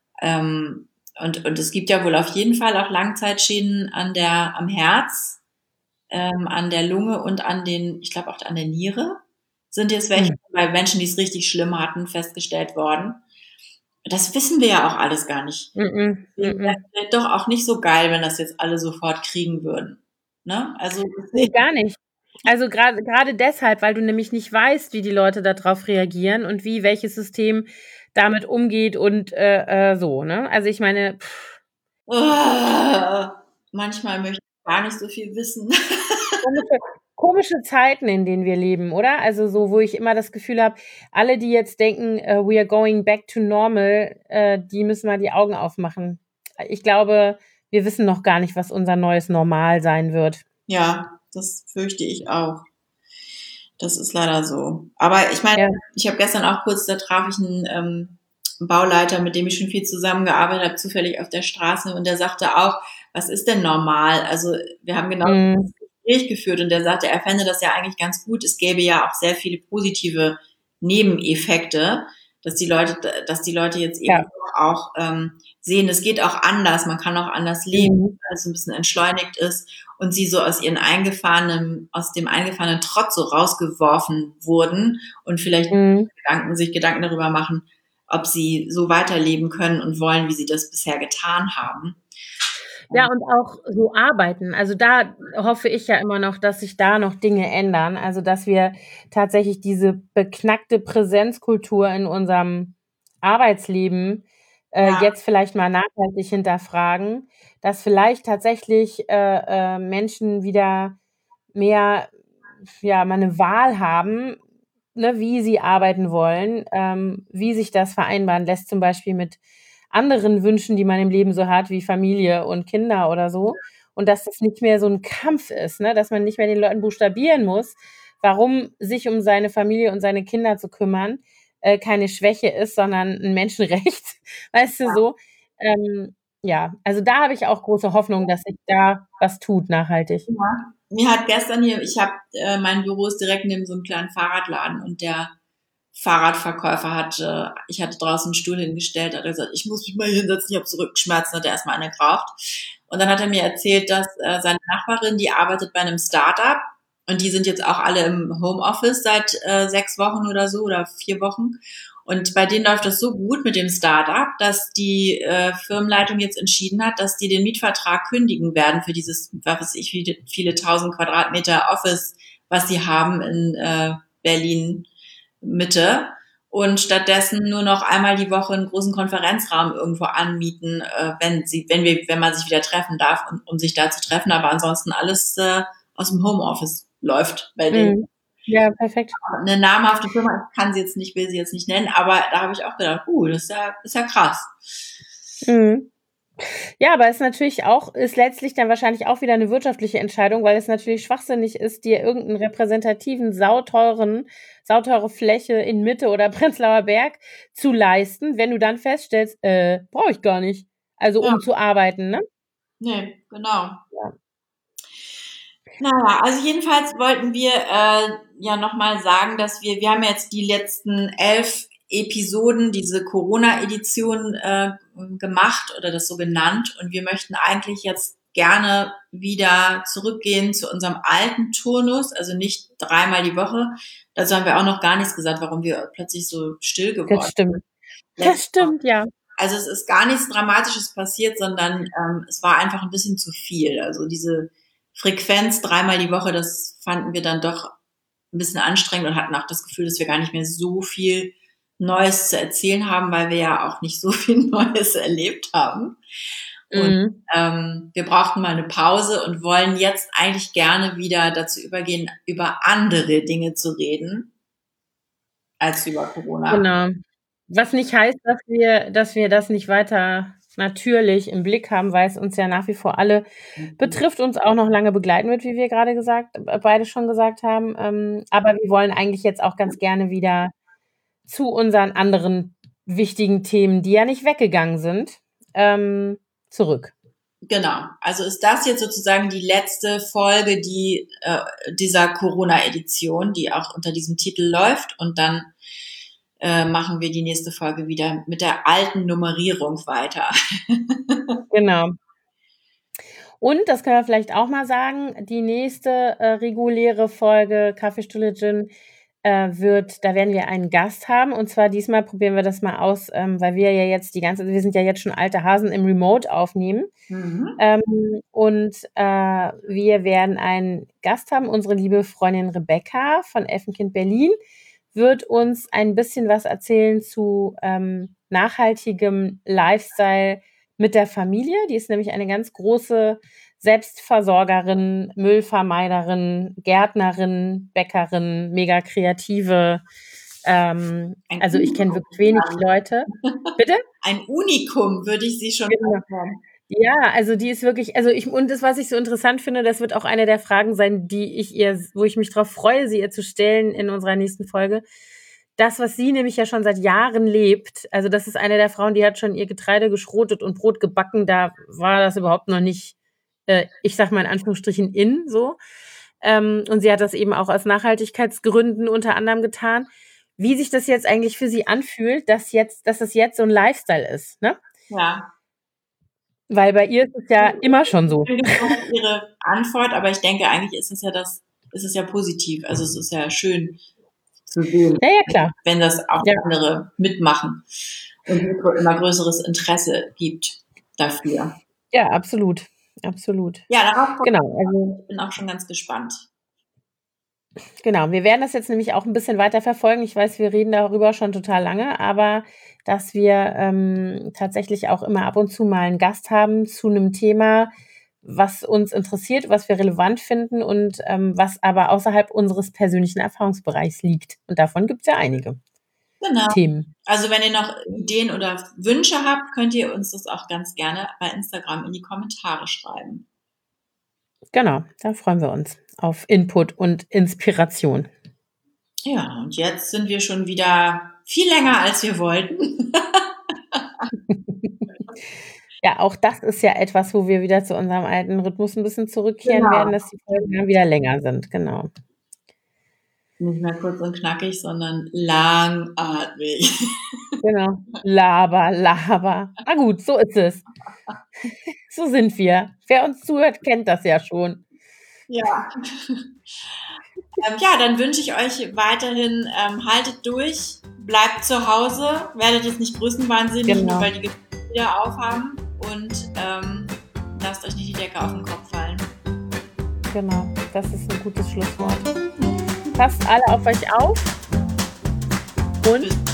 Ähm, und, und es gibt ja wohl auf jeden Fall auch Langzeitschäden an der, am Herz, ähm, an der Lunge und an den, ich glaube auch an der Niere sind jetzt welche Mhm. bei Menschen, die es richtig schlimm hatten, festgestellt worden. Das wissen wir ja auch alles gar nicht. Mhm. Deswegen wäre es vielleicht doch auch nicht so geil, wenn das jetzt alle sofort kriegen würden. Ne? Also Nee, gar nicht. Also gerade gerade deshalb, weil du nämlich nicht weißt, wie die Leute da drauf reagieren und wie welches System damit umgeht und äh, äh, so, ne? Also ich meine, pff, oh, manchmal möchte ich gar nicht so viel wissen. komische, komische Zeiten, in denen wir leben, oder? Also so, wo ich immer das Gefühl habe, alle, die jetzt denken, uh, we are going back to normal, äh, die müssen mal die Augen aufmachen. Ich glaube, wir wissen noch gar nicht, was unser neues Normal sein wird. Ja, das fürchte ich auch. Das ist leider so. Aber ich meine, Ja. ich habe gestern auch kurz, da traf ich einen ähm, Bauleiter, mit dem ich schon viel zusammengearbeitet habe, zufällig auf der Straße, und der sagte auch, was ist denn normal? Also wir haben genau Mhm. das Gespräch geführt und der sagte, er fände das ja eigentlich ganz gut. Es gäbe ja auch sehr viele positive Nebeneffekte, dass die Leute, dass die Leute jetzt eben Ja. auch ähm, sehen, es geht auch anders, man kann auch anders leben, Mhm. alles ein bisschen entschleunigt ist und sie so aus ihren eingefahrenen, aus dem eingefahrenen Trotz so rausgeworfen wurden und vielleicht Mhm. Gedanken, sich Gedanken darüber machen, ob sie so weiterleben können und wollen, wie sie das bisher getan haben. Ja, und auch so arbeiten. Also da hoffe ich ja immer noch, dass sich da noch Dinge ändern. Also dass wir tatsächlich diese beknackte Präsenzkultur in unserem Arbeitsleben äh, Ja. jetzt vielleicht mal nachhaltig hinterfragen, dass vielleicht tatsächlich äh, äh, Menschen wieder mehr, ja, mal eine Wahl haben, ne, wie sie arbeiten wollen, ähm, wie sich das vereinbaren lässt, zum Beispiel mit anderen Wünschen, die man im Leben so hat, wie Familie und Kinder oder so. Und dass das nicht mehr so ein Kampf ist, ne? Dass man nicht mehr den Leuten buchstabieren muss, warum sich um seine Familie und seine Kinder zu kümmern äh, keine Schwäche ist, sondern ein Menschenrecht, weißt du, Ja. so. Ähm, ja, also da habe ich auch große Hoffnung, dass sich da was tut nachhaltig. Ja. Mir hat gestern hier, ich habe, äh, mein Büro ist direkt neben so einem kleinen Fahrradladen und der Fahrradverkäufer hat, äh, ich hatte draußen einen Stuhl hingestellt, hat er gesagt, ich muss mich mal hier hinsetzen, ich habe so Rückenschmerzen, hat er erstmal eine geraucht. Und dann hat er mir erzählt, dass äh, seine Nachbarin, die arbeitet bei einem Startup und die sind jetzt auch alle im Homeoffice seit äh, sechs Wochen oder so oder vier Wochen. Und bei denen läuft das so gut mit dem Startup, dass die äh, Firmenleitung jetzt entschieden hat, dass die den Mietvertrag kündigen werden für dieses, was weiß ich, viele, viele tausend Quadratmeter Office, was sie haben in äh, Berlin Mitte. Und stattdessen nur noch einmal die Woche einen großen Konferenzraum irgendwo anmieten, äh, wenn sie, wenn wir, wenn man sich wieder treffen darf, um, um sich da zu treffen. Aber ansonsten alles äh, aus dem Homeoffice läuft bei denen. Mhm. Ja, perfekt. Eine namhafte Firma, ich kann sie jetzt nicht, will sie jetzt nicht nennen, aber da habe ich auch gedacht, uh, das ist ja, ist ja krass. Mhm. Ja, aber es ist natürlich auch, ist letztlich dann wahrscheinlich auch wieder eine wirtschaftliche Entscheidung, weil es natürlich schwachsinnig ist, dir irgendeinen repräsentativen, sauteuren, sauteure Fläche in Mitte oder Prenzlauer Berg zu leisten, wenn du dann feststellst, äh, brauche ich gar nicht. Also um Ja. zu arbeiten, ne? Nee, genau. Ja. Naja, also jedenfalls wollten wir äh, ja nochmal sagen, dass wir, wir haben jetzt die letzten elf Episoden, diese Corona-Edition äh, gemacht oder das so genannt und wir möchten eigentlich jetzt gerne wieder zurückgehen zu unserem alten Turnus, also nicht dreimal die Woche. Dazu haben wir auch noch gar nichts gesagt, warum wir plötzlich so still geworden Das stimmt. sind. Das stimmt, ja. Also es ist gar nichts Dramatisches passiert, sondern ähm, es war einfach ein bisschen zu viel. Also diese Frequenz dreimal die Woche, das fanden wir dann doch ein bisschen anstrengend und hatten auch das Gefühl, dass wir gar nicht mehr so viel Neues zu erzählen haben, weil wir ja auch nicht so viel Neues erlebt haben. Und Mhm. ähm, wir brauchten mal eine Pause und wollen jetzt eigentlich gerne wieder dazu übergehen, über andere Dinge zu reden, als über Corona. Genau. Was nicht heißt, dass wir, dass wir das nicht weiter natürlich im Blick haben, weil es uns ja nach wie vor alle betrifft, uns auch noch lange begleiten wird, wie wir gerade gesagt, beide schon gesagt haben. Ähm, aber wir wollen eigentlich jetzt auch ganz gerne wieder zu unseren anderen wichtigen Themen, die ja nicht weggegangen sind, ähm, zurück. Genau. Also ist das jetzt sozusagen die letzte Folge, die äh, dieser Corona-Edition, die auch unter diesem Titel läuft. Und dann äh, machen wir die nächste Folge wieder mit der alten Nummerierung weiter. Genau. Und, das können wir vielleicht auch mal sagen, die nächste äh, reguläre Folge Kaffeestuhle Gin äh, wird, da werden wir einen Gast haben. Und zwar diesmal probieren wir das mal aus, ähm, weil wir ja jetzt die ganze, wir sind ja jetzt schon alte Hasen im Remote aufnehmen. Mhm. Ähm, und äh, wir werden einen Gast haben. Unsere liebe Freundin Rebecca von Elfenkind Berlin wird uns ein bisschen was erzählen zu ähm, nachhaltigem Lifestyle mit der Familie. Die ist nämlich eine ganz große Selbstversorgerin, Müllvermeiderin, Gärtnerin, Bäckerin, mega kreative. Ähm, Ein also ich kenne Unikum. wirklich wenig Leute. Bitte? Ein Unikum, würde ich sie schon Genau. nennen. Ja, also die ist wirklich, also ich, und das, was ich so interessant finde, das wird auch eine der Fragen sein, die ich ihr, wo ich mich drauf freue, sie ihr zu stellen in unserer nächsten Folge. Das, was sie nämlich ja schon seit Jahren lebt, also das ist eine der Frauen, die hat schon ihr Getreide geschrotet und Brot gebacken, da war das überhaupt noch nicht, äh, ich sag mal in Anführungsstrichen, in, so. Ähm, und sie hat das eben auch aus Nachhaltigkeitsgründen unter anderem getan. Wie sich das jetzt eigentlich für sie anfühlt, dass jetzt, dass es jetzt so ein Lifestyle ist, ne? Ja. Weil bei ihr ist es ja immer schon so. Ich bin gespannt auf ihre Antwort, aber ich denke, eigentlich ist es ja das, ist es ja positiv. Also es ist ja schön zu sehen, Ja, ja, klar. wenn das auch Ja. andere mitmachen und es immer größeres Interesse gibt dafür. Ja, absolut. Absolut. Ja, darauf Genau, also ich bin auch schon ganz gespannt. Genau, wir werden das jetzt nämlich auch ein bisschen weiter verfolgen. Ich weiß, wir reden darüber schon total lange, aber dass wir ähm, tatsächlich auch immer ab und zu mal einen Gast haben zu einem Thema, was uns interessiert, was wir relevant finden und ähm, was aber außerhalb unseres persönlichen Erfahrungsbereichs liegt. Und davon gibt es ja einige Genau. Themen. Also wenn ihr noch Ideen oder Wünsche habt, könnt ihr uns das auch ganz gerne bei Instagram in die Kommentare schreiben. Genau, da freuen wir uns auf Input und Inspiration. Ja, und jetzt sind wir schon wieder viel länger, als wir wollten. Ja, auch das ist ja etwas, wo wir wieder zu unserem alten Rhythmus ein bisschen zurückkehren Genau. werden, dass die Folgen dann wieder länger sind. Genau. Nicht mehr kurz und knackig, sondern langatmig. Genau. Laber, laber. Na gut, so ist es. So sind wir. Wer uns zuhört, kennt das ja schon. Ja. ähm, ja, dann wünsche ich euch weiterhin, ähm, haltet durch, bleibt zu Hause, werdet jetzt nicht größenwahnsinnig, Genau. nur weil die Geschäfte wieder aufhaben und ähm, lasst euch nicht die Decke auf den Kopf fallen. Genau, das ist ein gutes Schlusswort. Passt alle auf euch auf und